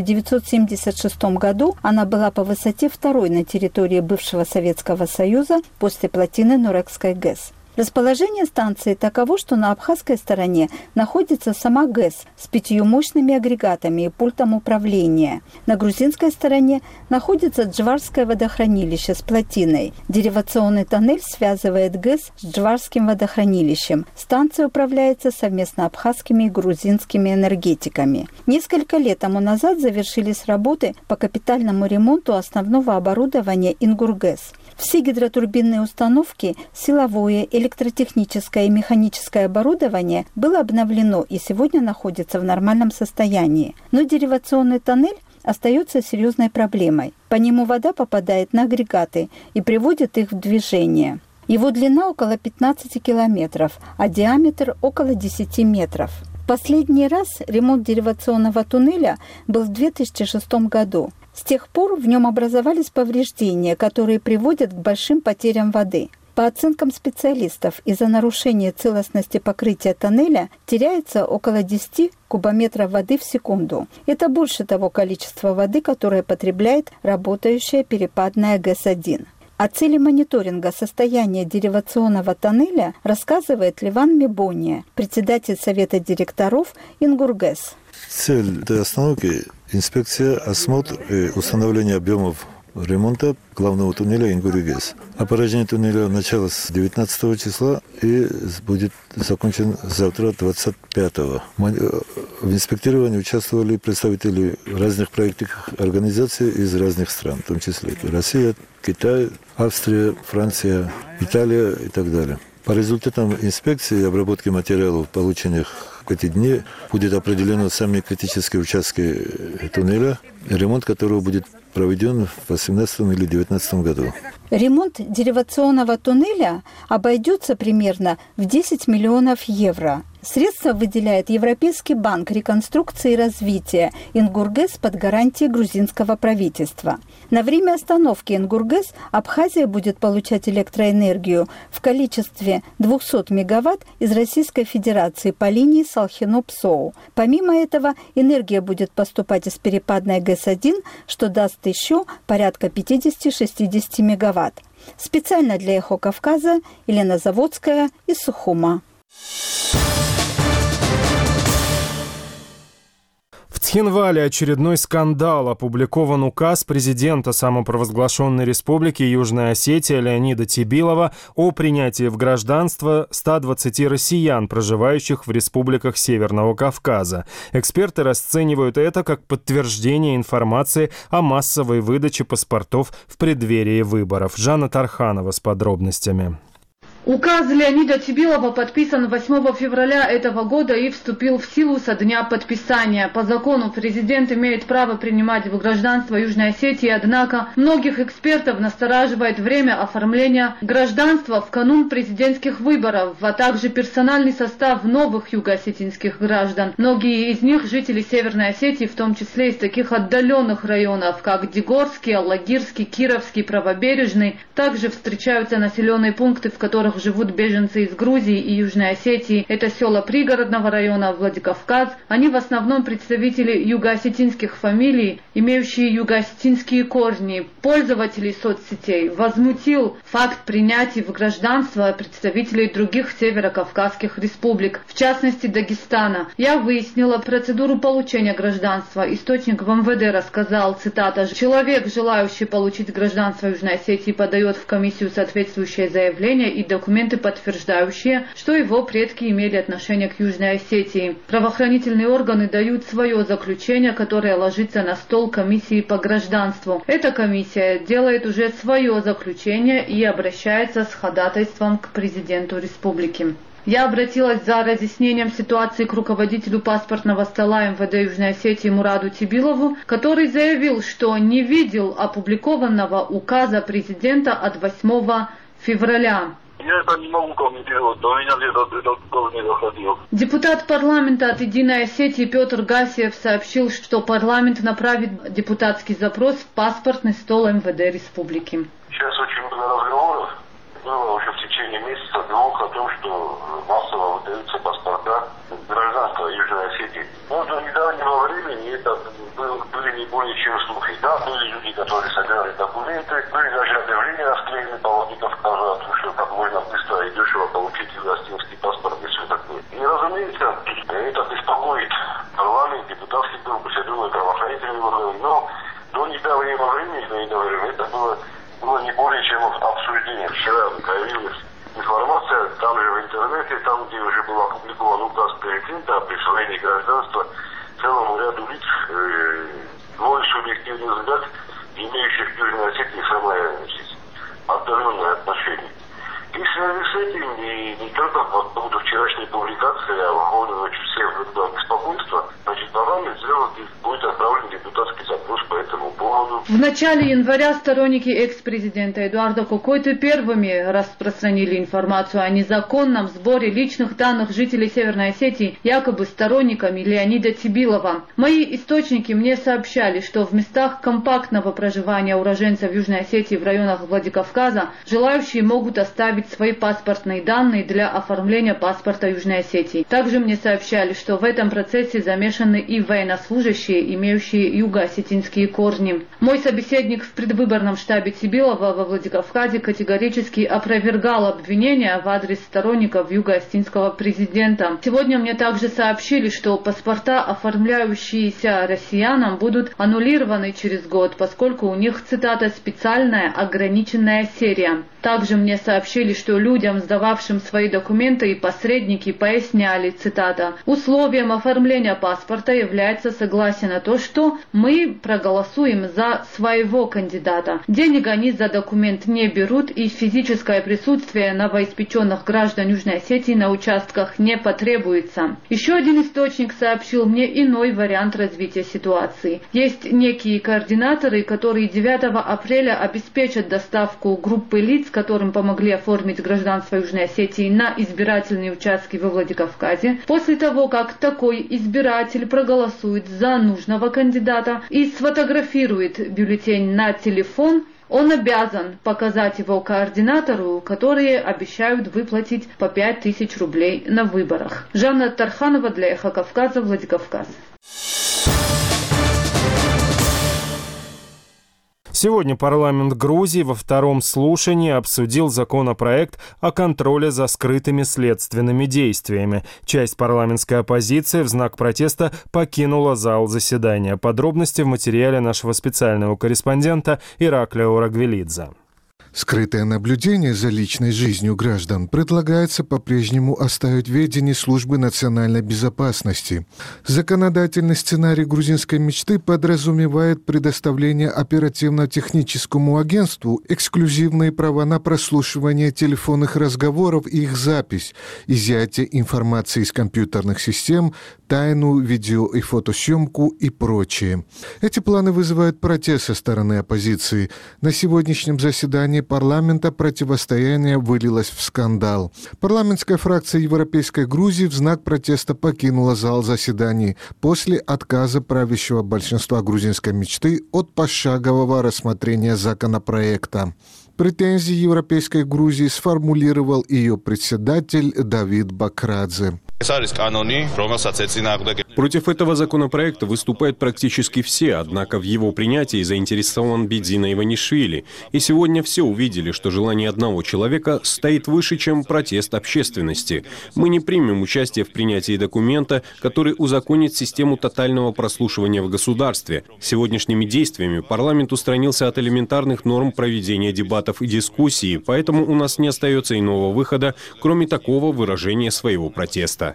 1976 году она была по высоте второй на территории бывшего Советского Союза после плотины Нурекской ГЭС. Расположение станции таково, что на абхазской стороне находится сама ГЭС с 5 мощными агрегатами и пультом управления. На грузинской стороне находится Джварское водохранилище с плотиной. Деривационный тоннель связывает ГЭС с Джварским водохранилищем. Станция управляется совместно абхазскими и грузинскими энергетиками. Несколько лет тому назад завершились работы по капитальному ремонту основного оборудования Ингургэс. Все гидротурбинные установки, силовое, электротехническое и механическое оборудование было обновлено и сегодня находится в нормальном состоянии. Но деривационный тоннель остается серьезной проблемой. По нему вода попадает на агрегаты и приводит их в движение. Его длина около 15 километров, а диаметр около 10 метров. Последний раз ремонт деривационного туннеля был в 2006 году. С тех пор в нем образовались повреждения, которые приводят к большим потерям воды. По оценкам специалистов, из-за нарушения целостности покрытия тоннеля теряется около 10 кубометров воды в секунду. Это больше того количества воды, которое потребляет работающая перепадная ГЭС-1. О цели мониторинга состояния деривационного тоннеля рассказывает Ливан Мебония, председатель Совета директоров Ингургэс. Цель этой остановки – инспекция, осмотр и установление объемов ремонта главного туннеля Ингур-ГЭС. Опорожнение туннеля началось 19 числа и будет закончен завтра, 25-го. В инспектировании участвовали представители разных проектных организаций из разных стран, в том числе Россия, Китай, Австрия, Франция, Италия и так далее. По результатам инспекции и обработки материалов, полученных в эти дни, будет определено самые критические участки туннеля, ремонт которого будет проведен в 2018 или 2019 году. Ремонт деривационного туннеля обойдется примерно в 10 миллионов евро. Средства выделяет Европейский банк реконструкции и развития Ингургэс под гарантией грузинского правительства. На время остановки Ингургэс Абхазия будет получать электроэнергию в количестве 200 мегаватт из Российской Федерации по линии Салхино-Псоу. Помимо этого, энергия будет поступать из перепадной ГЭС-1, что даст еще порядка 50-60 мегаватт. Специально для «Эхо Кавказа» Елена Заводская из Сухума. В Цхинвале очередной скандал. Опубликован указ президента самопровозглашенной республики Южная Осетия Леонида Тибилова о принятии в гражданство 120 россиян, проживающих в республиках Северного Кавказа. Эксперты расценивают это как подтверждение информации о массовой выдаче паспортов в преддверии выборов. Жанна Тарханова с подробностями. Указ Леонида Тибилова подписан 8 февраля этого года и вступил в силу со дня подписания. По закону президент имеет право принимать в гражданство Южной Осетии, однако многих экспертов настораживает время оформления гражданства в канун президентских выборов, а также персональный состав новых юго-осетинских граждан. Многие из них жители Северной Осетии, в том числе из таких отдаленных районов, как Дигорский, Аллагирский, Кировский, Правобережный. Также встречаются населенные пункты, в которых живут беженцы из Грузии и Южной Осетии. Это села пригородного района Владикавказ. Они в основном представители юго-осетинских фамилий, имеющие юго-осетинские корни. Пользователей соцсетей возмутил факт принятия в гражданство представителей других северокавказских республик, в частности Дагестана. Я выяснила процедуру получения гражданства. Источник в МВД рассказал, цитата: «Человек, желающий получить гражданство Южной Осетии, подает в комиссию соответствующее заявление и документы, подтверждающие, что его предки имели отношение к Южной Осетии. Правоохранительные органы дают свое заключение, которое ложится на стол комиссии по гражданству. Эта комиссия делает уже свое заключение и обращается с ходатайством к президенту республики». Я обратилась за разъяснением ситуации к руководителю паспортного стола МВД Южной Осетии Мураду Тибилову, который заявил, что не видел опубликованного указа президента от 8 февраля. Я это не могу комментировать, до меня где-то не доходил. Депутат парламента от «Единой Осетии» Петр Гасиев сообщил, что парламент направит депутатский запрос в паспортный стол МВД республики. Сейчас очень много разговоров было уже в течение месяца-двух о том, что массово выдаются паспорта гражданства Южной Осетии. Но до недавнего времени это были не более чем слухи. Да, были люди, которые собирали документы, были даже объявления расклеены по Владикавказу о том, что как можно быстро и дешево получить югославянский паспорт и все такое. И, разумеется, это беспокоит парламент, депутатский корпус, я думаю, правоохранительные органы. Но до недавнего времени это было не более чем обсуждение. Вчера появилась информация, там же в интернете, там, где уже был опубликован указ президента о присвоении гражданства целому ряду лиц, мой субъективный взгляд, имеющих в Южной Осетии самое отдаленное отношение. И в связи с этим, не только по поводу вчерашней публикации, а выхода всех беспокойства, значит, парламент будет отправлен депутатский запрос по этому поводу. В начале января сторонники экс-президента Эдуарда Кокойты первыми распространили информацию о незаконном сборе личных данных жителей Северной Осетии якобы сторонниками Леонида Тибилова. Мои источники мне сообщали, что в местах компактного проживания уроженцев Южной Осетии в районах Владикавказа желающие могут оставить свои паспортные данные для оформления паспорта Южной Осетии. Также мне сообщали, что в этом процессе замешаны и военнослужащие, имеющие юго-осетинские корни. Мой собеседник в предвыборном штабе Тибилова во Владикавказе категорически опровергал обвинения в адрес сторонников юго-осетинского президента. Сегодня мне также сообщили, что паспорта, оформляющиеся россиянам, будут аннулированы через год, поскольку у них, цитата, «специальная ограниченная серия». Также мне сообщили, что людям, сдававшим свои документы, и посредники поясняли, цитата, «условием оформления паспорта является согласие на то, что мы проголосуем за своего кандидата. Денег они за документ не берут, и физическое присутствие новоиспеченных граждан Южной Осетии на участках не потребуется». Еще один источник сообщил мне иной вариант развития ситуации. Есть некие координаторы, которые 9 апреля обеспечат доставку группы лиц, которым помогли оформить гражданство Южной Осетии, на избирательные участки во Владикавказе. После того, как такой избиратель проголосует за нужного кандидата и сфотографирует бюллетень на телефон, он обязан показать его координатору, которые обещают выплатить по 5000 рублей на выборах. Жанна Тарханова для Эхо Кавказа, Владикавказ. Сегодня парламент Грузии во втором слушании обсудил законопроект о контроле за скрытыми следственными действиями. Часть парламентской оппозиции в знак протеста покинула зал заседания. Подробности в материале нашего специального корреспондента Ираклия Урагвелидзе. Скрытое наблюдение за личной жизнью граждан предлагается по-прежнему оставить в ведении Службы национальной безопасности. Законодательный сценарий грузинской мечты подразумевает предоставление оперативно-техническому агентству эксклюзивные права на прослушивание телефонных разговоров и их запись, изъятие информации из компьютерных систем, тайну, видео- и фотосъемку и прочее. Эти планы вызывают протест со стороны оппозиции. На сегодняшнем заседании парламента противостояние вылилось в скандал. Парламентская фракция Европейской Грузии в знак протеста покинула зал заседаний после отказа правящего большинства грузинской мечты от пошагового рассмотрения законопроекта. Претензии Европейской Грузии сформулировал ее председатель Давид Бакрадзе. Против этого законопроекта выступают практически все, однако в его принятии заинтересован Бидзина Иванишвили. И сегодня все увидели, что желание одного человека стоит выше, чем протест общественности. Мы не примем участие в принятии документа, который узаконит систему тотального прослушивания в государстве. Сегодняшними действиями парламент устранился от элементарных норм проведения дебатов и дискуссий, поэтому у нас не остается иного выхода, кроме такого выражения своего протеста.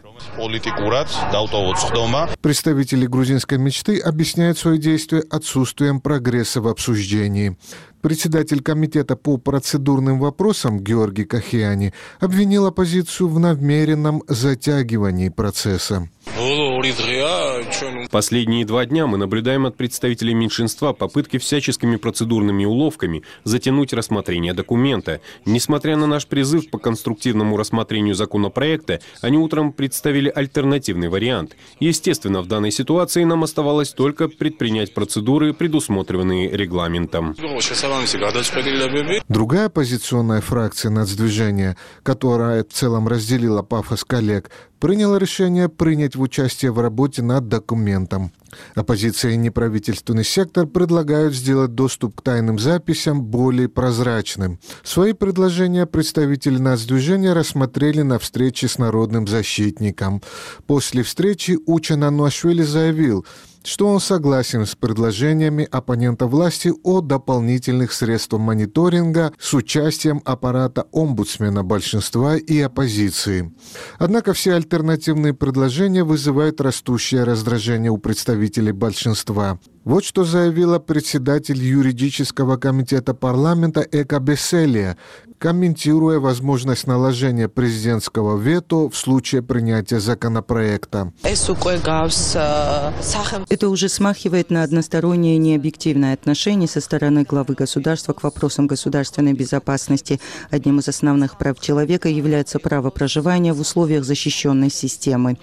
Представители грузинской мечты объясняют свои действия отсутствием прогресса в обсуждении. Председатель комитета по процедурным вопросам Георгий Кахиани обвинил оппозицию в намеренном затягивании процесса. Последние 2 дня мы наблюдаем от представителей меньшинства попытки всяческими процедурными уловками затянуть рассмотрение документа. Несмотря на наш призыв по конструктивному рассмотрению законопроекта, они утром представили альтернативный вариант. Естественно, в данной ситуации нам оставалось только предпринять процедуры, предусмотренные регламентом. Другая оппозиционная фракция «Нацдвижение», которая в целом разделила пафос коллег, приняла решение принять участие в работе над документом. Оппозиция и неправительственный сектор предлагают сделать доступ к тайным записям более прозрачным. Свои предложения представители Нацдвижения рассмотрели на встрече с народным защитником. После встречи Учен Ануашвили заявил, что он согласен с предложениями оппонента власти о дополнительных средствах мониторинга с участием аппарата омбудсмена большинства и оппозиции. Однако все альтернативные предложения вызывают растущее раздражение у представителей большинства. Вот что заявила председатель юридического комитета парламента Эка Беселия, комментируя возможность наложения президентского вето в случае принятия законопроекта. Это уже смахивает на одностороннее необъективное отношение со стороны главы государства к вопросам государственной безопасности. Одним из основных прав человека является право проживания в условиях защищенной системы.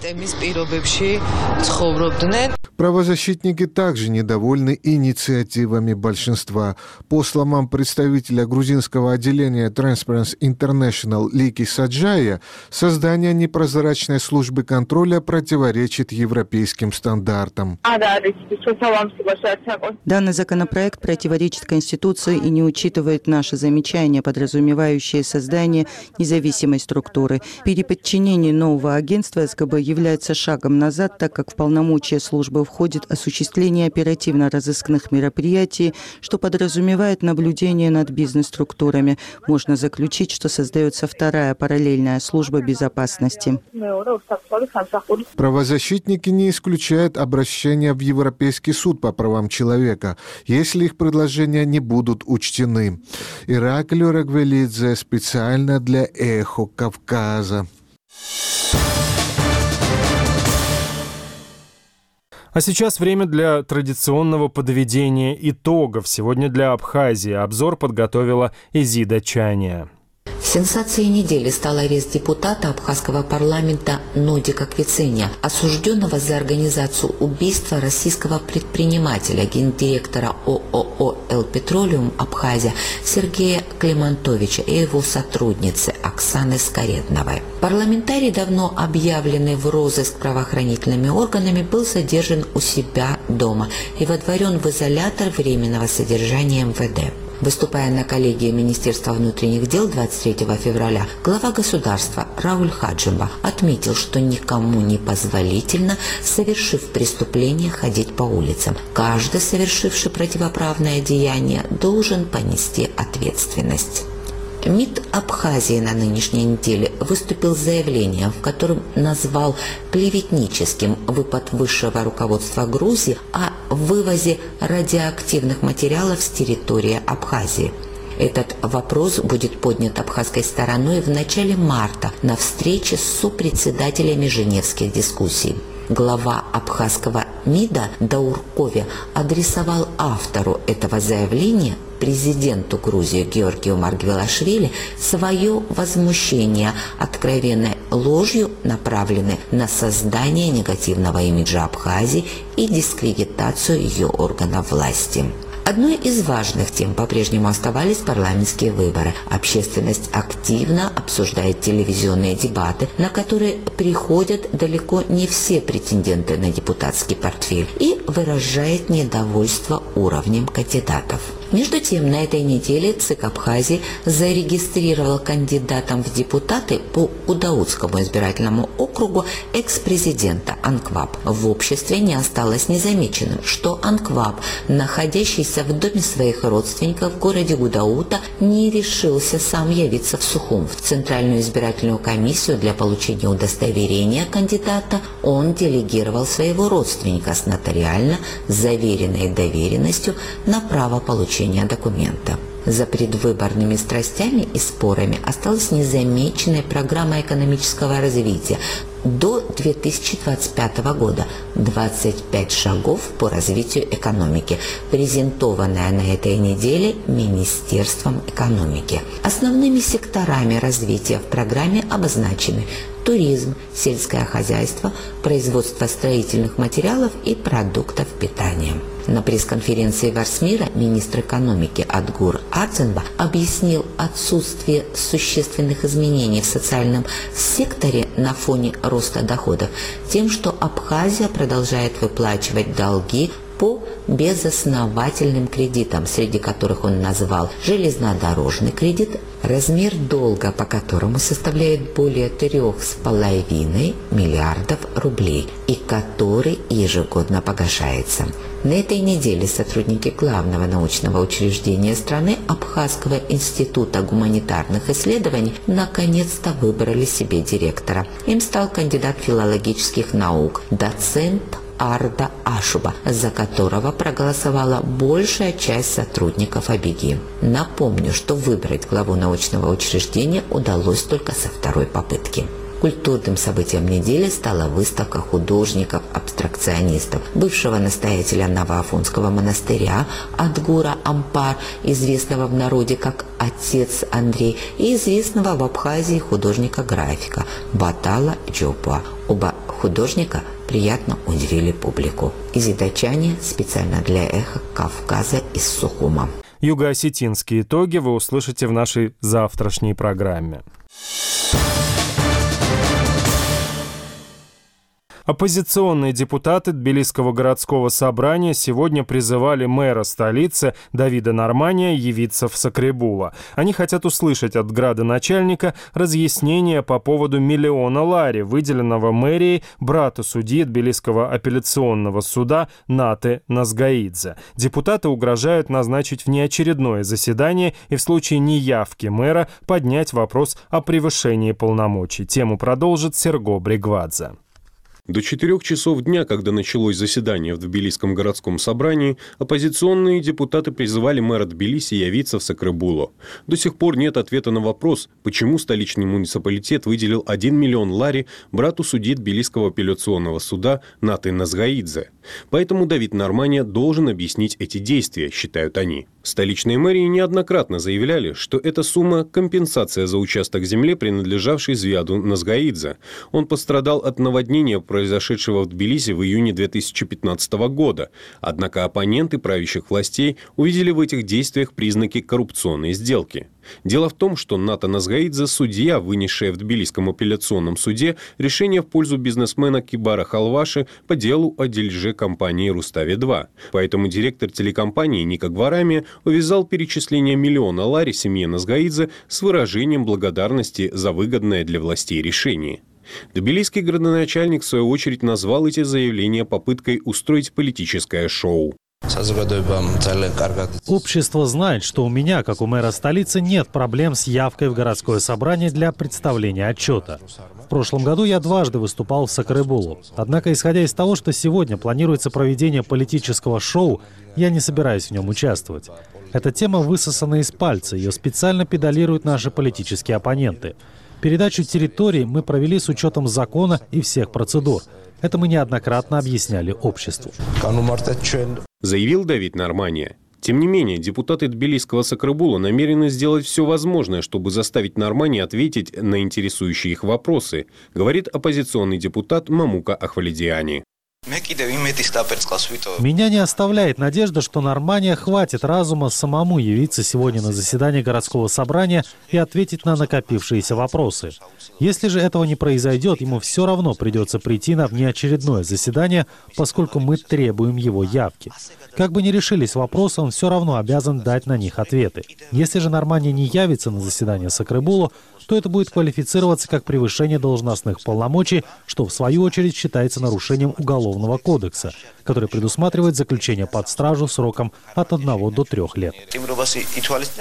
Правозащитники также недовольны инициативами большинства. По словам представителя грузинского отделения Transparency International Лики Саджая, создание непрозрачной службы контроля противоречит европейским стандартам. Данный законопроект противоречит Конституции и не учитывает наши замечания, подразумевающие создание независимой структуры. Переподчинение нового агентства СГБ является шагом назад, так как в полномочия службы входит осуществление оперативно-розыскных мероприятий, что подразумевает наблюдение над бизнес-структурами. Можно заключить, что создается вторая параллельная служба безопасности. Правозащитники не исключают обращения в Европейский суд по правам человека, если их предложения не будут учтены. Ираклий Рагвелидзе специально для «Эхо Кавказа». А сейчас время для традиционного подведения итогов. Сегодня для Абхазии обзор подготовила Изида Чания. Сенсацией недели стал арест депутата абхазского парламента Нодика Квицения, осужденного за организацию убийства российского предпринимателя, гендиректора ООО «Элпетролиум» Абхазия Сергея Климантовича и его сотрудницы Оксаны Скоредновой. Парламентарий, давно объявленный в розыск правоохранительными органами, был задержан у себя дома и водворен в изолятор временного содержания МВД. Выступая на коллегии Министерства внутренних дел 23 февраля, глава государства Рауль Хаджимба отметил, что никому не позволительно, совершив преступление, ходить по улицам. Каждый, совершивший противоправное деяние, должен понести ответственность. МИД Абхазии на нынешней неделе выступил с заявлением, в котором назвал клеветническим выпад высшего руководства Грузии о вывозе радиоактивных материалов с территории Абхазии. Этот вопрос будет поднят абхазской стороной в начале марта на встрече с сопредседателями женевских дискуссий. Глава абхазского МИДа Дауркове адресовал автору этого заявления, президенту Грузии Георгию Маргвелашвили, свое возмущение откровенной ложью, направленной на создание негативного имиджа Абхазии и дискредитацию ее органов власти. Одной из важных тем по-прежнему оставались парламентские выборы. Общественность активно обсуждает телевизионные дебаты, на которые приходят далеко не все претенденты на депутатский портфель, и выражает недовольство уровнем кандидатов. Между тем, на этой неделе ЦИК Абхазии зарегистрировал кандидатом в депутаты по Гудаутскому избирательному округу экс-президента Анкваб. В обществе не осталось незамеченным, что Анкваб, находящийся в доме своих родственников в городе Гудаута, не решился сам явиться в Сухум. В Центральную избирательную комиссию для получения удостоверения кандидата он делегировал своего родственника с нотариально заверенной доверенностью на право получения документа. За предвыборными страстями и спорами осталась незамеченной программа экономического развития, до 2025 года. 25 шагов по развитию экономики, презентованная на этой неделе Министерством экономики. Основными секторами развития в программе обозначены туризм, сельское хозяйство, производство строительных материалов и продуктов питания. На пресс-конференции Варсмира министр экономики Адгур Аценба объяснил отсутствие существенных изменений в социальном секторе на фоне роста доходов тем, что Абхазия продолжает выплачивать долги по безосновательным кредитам, среди которых он назвал железнодорожный кредит, размер долга по которому составляет более 3,5 миллиардов рублей и который ежегодно погашается. На этой неделе сотрудники главного научного учреждения страны Абхазского института гуманитарных исследований наконец-то выбрали себе директора. Им стал кандидат филологических наук, доцент Арда Ашуба, за которого проголосовала большая часть сотрудников Абиги. Напомню, что выбрать главу научного учреждения удалось только со второй попытки. Культурным событием недели стала выставка художников-абстракционистов, бывшего настоятеля Новоафонского монастыря Адгура Ампар, известного в народе как Отец Андрей, и известного в Абхазии художника-графика Батала Джопуа. Оба художника приятно удивили публику. Изидачане специально для «Эхо Кавказа» из Сухума. Юго-осетинские итоги вы услышите в нашей завтрашней программе. Оппозиционные депутаты Тбилисского городского собрания сегодня призывали мэра столицы Давида Нормания явиться в Сакребуло. Они хотят услышать от градоначальника разъяснения по поводу $1 миллион лари, выделенного мэрией брату судьи Тбилисского апелляционного суда Наты Назгаидзе. Депутаты угрожают назначить внеочередное заседание и в случае неявки мэра поднять вопрос о превышении полномочий. Тему продолжит Серго Бригвадзе. До 4 часов дня, когда началось заседание в Тбилисском городском собрании, оппозиционные депутаты призывали мэра Тбилиси явиться в Сакребуло. До сих пор нет ответа на вопрос, почему столичный муниципалитет выделил $1 миллион лари брату судьи Тбилисского апелляционного суда Наты Назгаидзе. Поэтому Давид Нормания должен объяснить эти действия, считают они. Столичные мэрии неоднократно заявляли, что эта сумма – компенсация за участок земли, принадлежавший Звяду Назгаидзе. Он пострадал от наводнения, произошедшего в Тбилиси в июне 2015 года. Однако оппоненты правящих властей увидели в этих действиях признаки коррупционной сделки. Дело в том, что Ната Назгаидзе – судья, вынесшая в Тбилисском апелляционном суде решение в пользу бизнесмена Кибара Халваши по делу о дележе компании «Рустави-2». Поэтому директор телекомпании Ника Гварами увязал перечисление $1 миллиона лари семье Назгаидзе с выражением благодарности за выгодное для властей решение. Тбилисский градоначальник, в свою очередь, назвал эти заявления попыткой устроить политическое шоу. Общество знает, что у меня, как у мэра столицы, нет проблем с явкой в городское собрание для представления отчета. В прошлом году я дважды выступал в Сакребуло. Однако, исходя из того, что сегодня планируется проведение политического шоу, я не собираюсь в нем участвовать. Эта тема высосана из пальца, ее специально педалируют наши политические оппоненты. Передачу территорий мы провели с учетом закона и всех процедур. Это мы неоднократно объясняли обществу. Заявил Давид Нормания. Тем не менее, депутаты Тбилисского Сакребуло намерены сделать все возможное, чтобы заставить Нормания ответить на интересующие их вопросы, говорит оппозиционный депутат Мамука Ахвалидиани. Меня не оставляет надежда, что Нормания хватит разума самому явиться сегодня на заседание городского собрания и ответить на накопившиеся вопросы. Если же этого не произойдет, ему все равно придется прийти на внеочередное заседание, поскольку мы требуем его явки. Как бы ни решились вопросы, он все равно обязан дать на них ответы. Если же Нормания не явится на заседание Сакребуло, то это будет квалифицироваться как превышение должностных полномочий, что в свою очередь считается нарушением Уголовного кодекса, который предусматривает заключение под стражу сроком от 1 до 3 лет.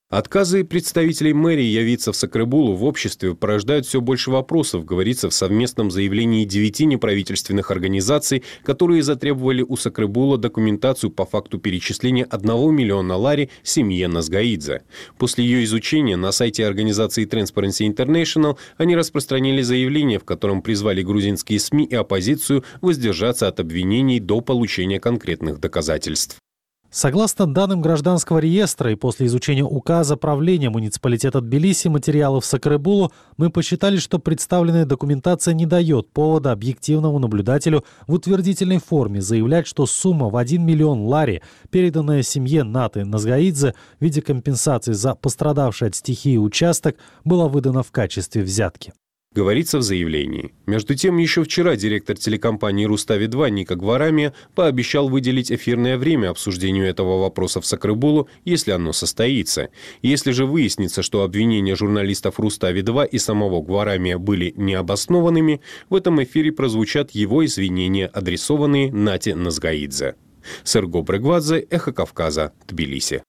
Отказы представителей мэрии явиться в Сакрыбулу в обществе порождают все больше вопросов, говорится в совместном заявлении 9 неправительственных организаций, которые затребовали у Сакрыбула документацию по факту перечисления 1 миллиона лари семье Назгаидзе. После ее изучения на сайте организации Transparency International они распространили заявление, в котором призвали грузинские СМИ и оппозицию воздержаться от обвинений до получения конкретных доказательств. Согласно данным гражданского реестра и после изучения указа правления муниципалитета Тбилиси материалов Сакрыбулу, мы посчитали, что представленная документация не дает повода объективному наблюдателю в утвердительной форме заявлять, что сумма в 1 миллион лари, переданная семье Наты Назгаидзе в виде компенсации за пострадавший от стихии участок, была выдана в качестве взятки. Говорится в заявлении. Между тем, еще вчера директор телекомпании «Рустави-2» Ника Гварамия пообещал выделить эфирное время обсуждению этого вопроса в Сакрыбулу, если оно состоится. Если же выяснится, что обвинения журналистов «Рустави-2» и самого Гварамия были необоснованными, в этом эфире прозвучат его извинения, адресованные Нате Назгаидзе. Серго Брегвадзе, Эхо Кавказа, Тбилиси.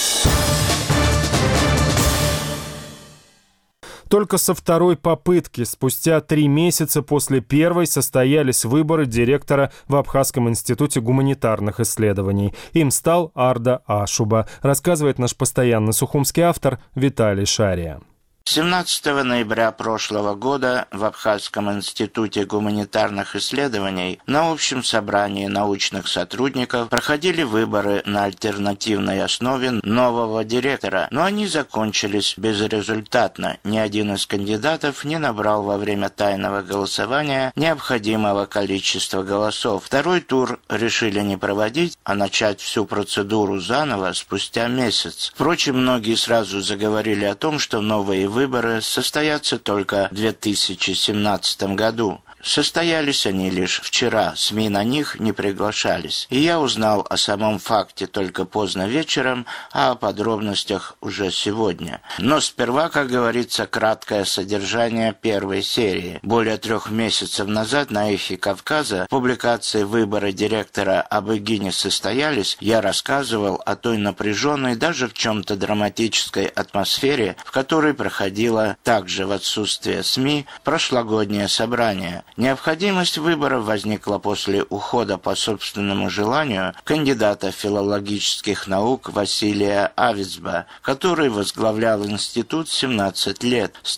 Только со второй попытки, спустя 3 месяца после первой, состоялись выборы директора в Абхазском институте гуманитарных исследований. Им стал Арда Ашуба, рассказывает наш постоянный сухумский автор Виталий Шария. 17 ноября прошлого года в Абхазском институте гуманитарных исследований на общем собрании научных сотрудников проходили выборы на альтернативной основе нового директора, но они закончились безрезультатно. Ни один из кандидатов не набрал во время тайного голосования необходимого количества голосов. Второй тур решили не проводить, а начать всю процедуру заново спустя месяц. Впрочем, многие сразу заговорили о том, что новые выборы состоятся только в 2017 году. Состоялись они лишь вчера, СМИ на них не приглашались. И я узнал о самом факте только поздно вечером, а о подробностях уже сегодня. Но сперва, как говорится, краткое содержание первой серии. Более 3 месяцев назад на Эхе Кавказа в публикации «Выборы директора АБГ не состоялись» я рассказывал о той напряженной, даже в чем-то драматической атмосфере, в которой проходило также в отсутствие СМИ прошлогоднее собрание. Необходимость выборов возникла после ухода по собственному желанию кандидата филологических наук Василия Авицба, который возглавлял институт 17 лет, с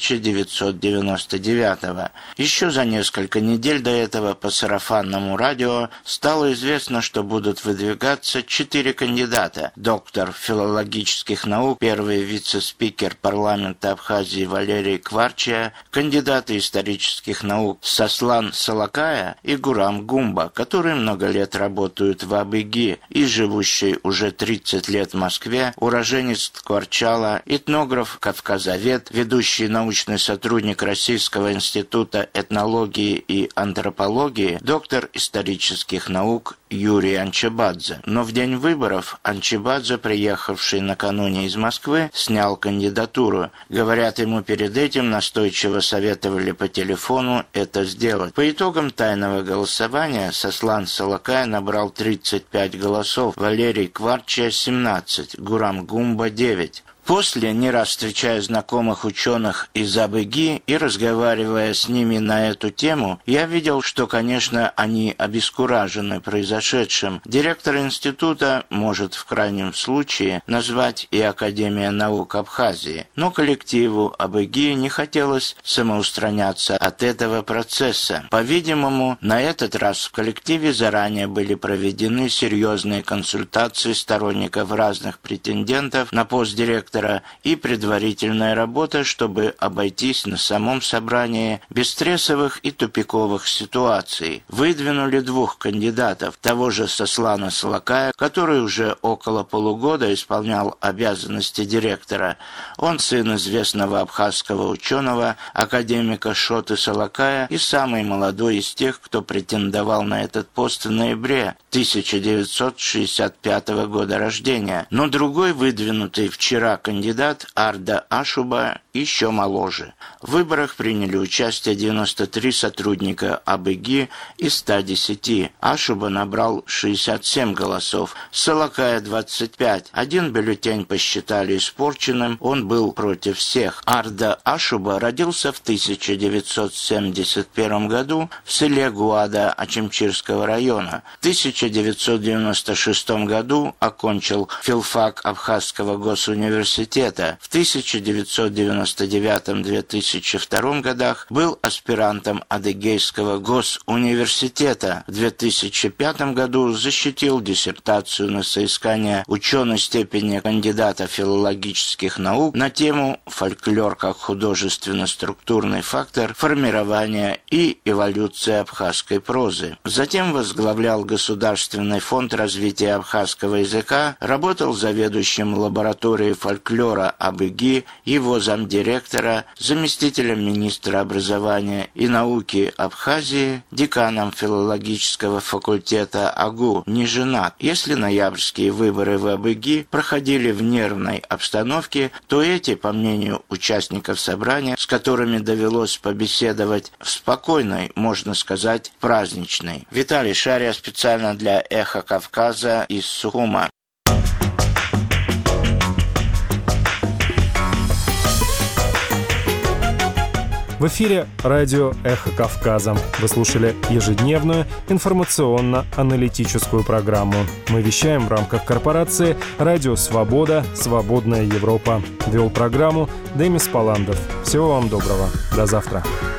1999. Еще за несколько недель до этого по сарафанному радио стало известно, что будут выдвигаться 4 кандидата. Доктор филологических наук, первый вице-спикер парламента Абхазии Валерий Кварчия, кандидаты исторических наук Сослан Салакая и Гурам Гумба, которые много лет работают в АБГ и живущий уже 30 лет в Москве, уроженец Ткварчала, этнограф, кавказовед, ведущий научный сотрудник Российского института этнологии и антропологии, доктор исторических наук Юрий Анчебадзе. Но в день выборов Анчебадзе, приехавший накануне из Москвы, снял кандидатуру. Говорят, ему перед этим настойчиво советовали по телефону это сделать. По итогам тайного голосования Сослан Салакай набрал 35 голосов, Валерий Кварчия 17, Гурам Гумба 9. После, не раз встречая знакомых ученых из АБГ и разговаривая с ними на эту тему, я видел, что, конечно, они обескуражены произошедшим. Директор института может в крайнем случае назвать и Академия наук Абхазии, но коллективу АБГ не хотелось самоустраняться от этого процесса. По-видимому, на этот раз в коллективе заранее были проведены серьезные консультации сторонников разных претендентов на пост директора и предварительная работа, чтобы обойтись на самом собрании без стрессовых и тупиковых ситуаций. Выдвинули 2 кандидатов, того же Сослана Салакая, который уже около полугода исполнял обязанности директора. Он сын известного абхазского ученого, академика Шоты Салакая, и самый молодой из тех, кто претендовал на этот пост в ноябре 1965 года рождения. Но другой выдвинутый вчера кандидат Арда Ашуба еще моложе. В выборах приняли участие 93 сотрудника АБГ из 110. Ашуба набрал 67 голосов, Салакая 25. Один бюллетень посчитали испорченным, он был против всех. Арда Ашуба родился в 1971 году в селе Гуада Ачимчирского района. В 1996 году окончил филфак Абхазского госуниверситета. В 1999-2002 годах был аспирантом Адыгейского госуниверситета. В 2005 году защитил диссертацию на соискание ученой степени кандидата филологических наук на тему «Фольклор как художественно-структурный фактор формирования и эволюции абхазской прозы». Затем возглавлял Государственный фонд развития абхазского языка, работал заведующим лабораторией фольклора АБГ, его замдиректора, заместителем министра образования и науки Абхазии, деканом филологического факультета АГУ, не женат. Если ноябрьские выборы в АБГ проходили в нервной обстановке, то эти, по мнению участников собрания, с которыми довелось побеседовать, в спокойной, можно сказать, праздничной. Виталий Шария специально для «Эхо Кавказа» из Сухума. В эфире радио «Эхо Кавказа». Вы слушали ежедневную информационно-аналитическую программу. Мы вещаем в рамках корпорации «Радио Свобода. Свободная Европа». Вел программу Демис Паландов. Всего вам доброго. До завтра.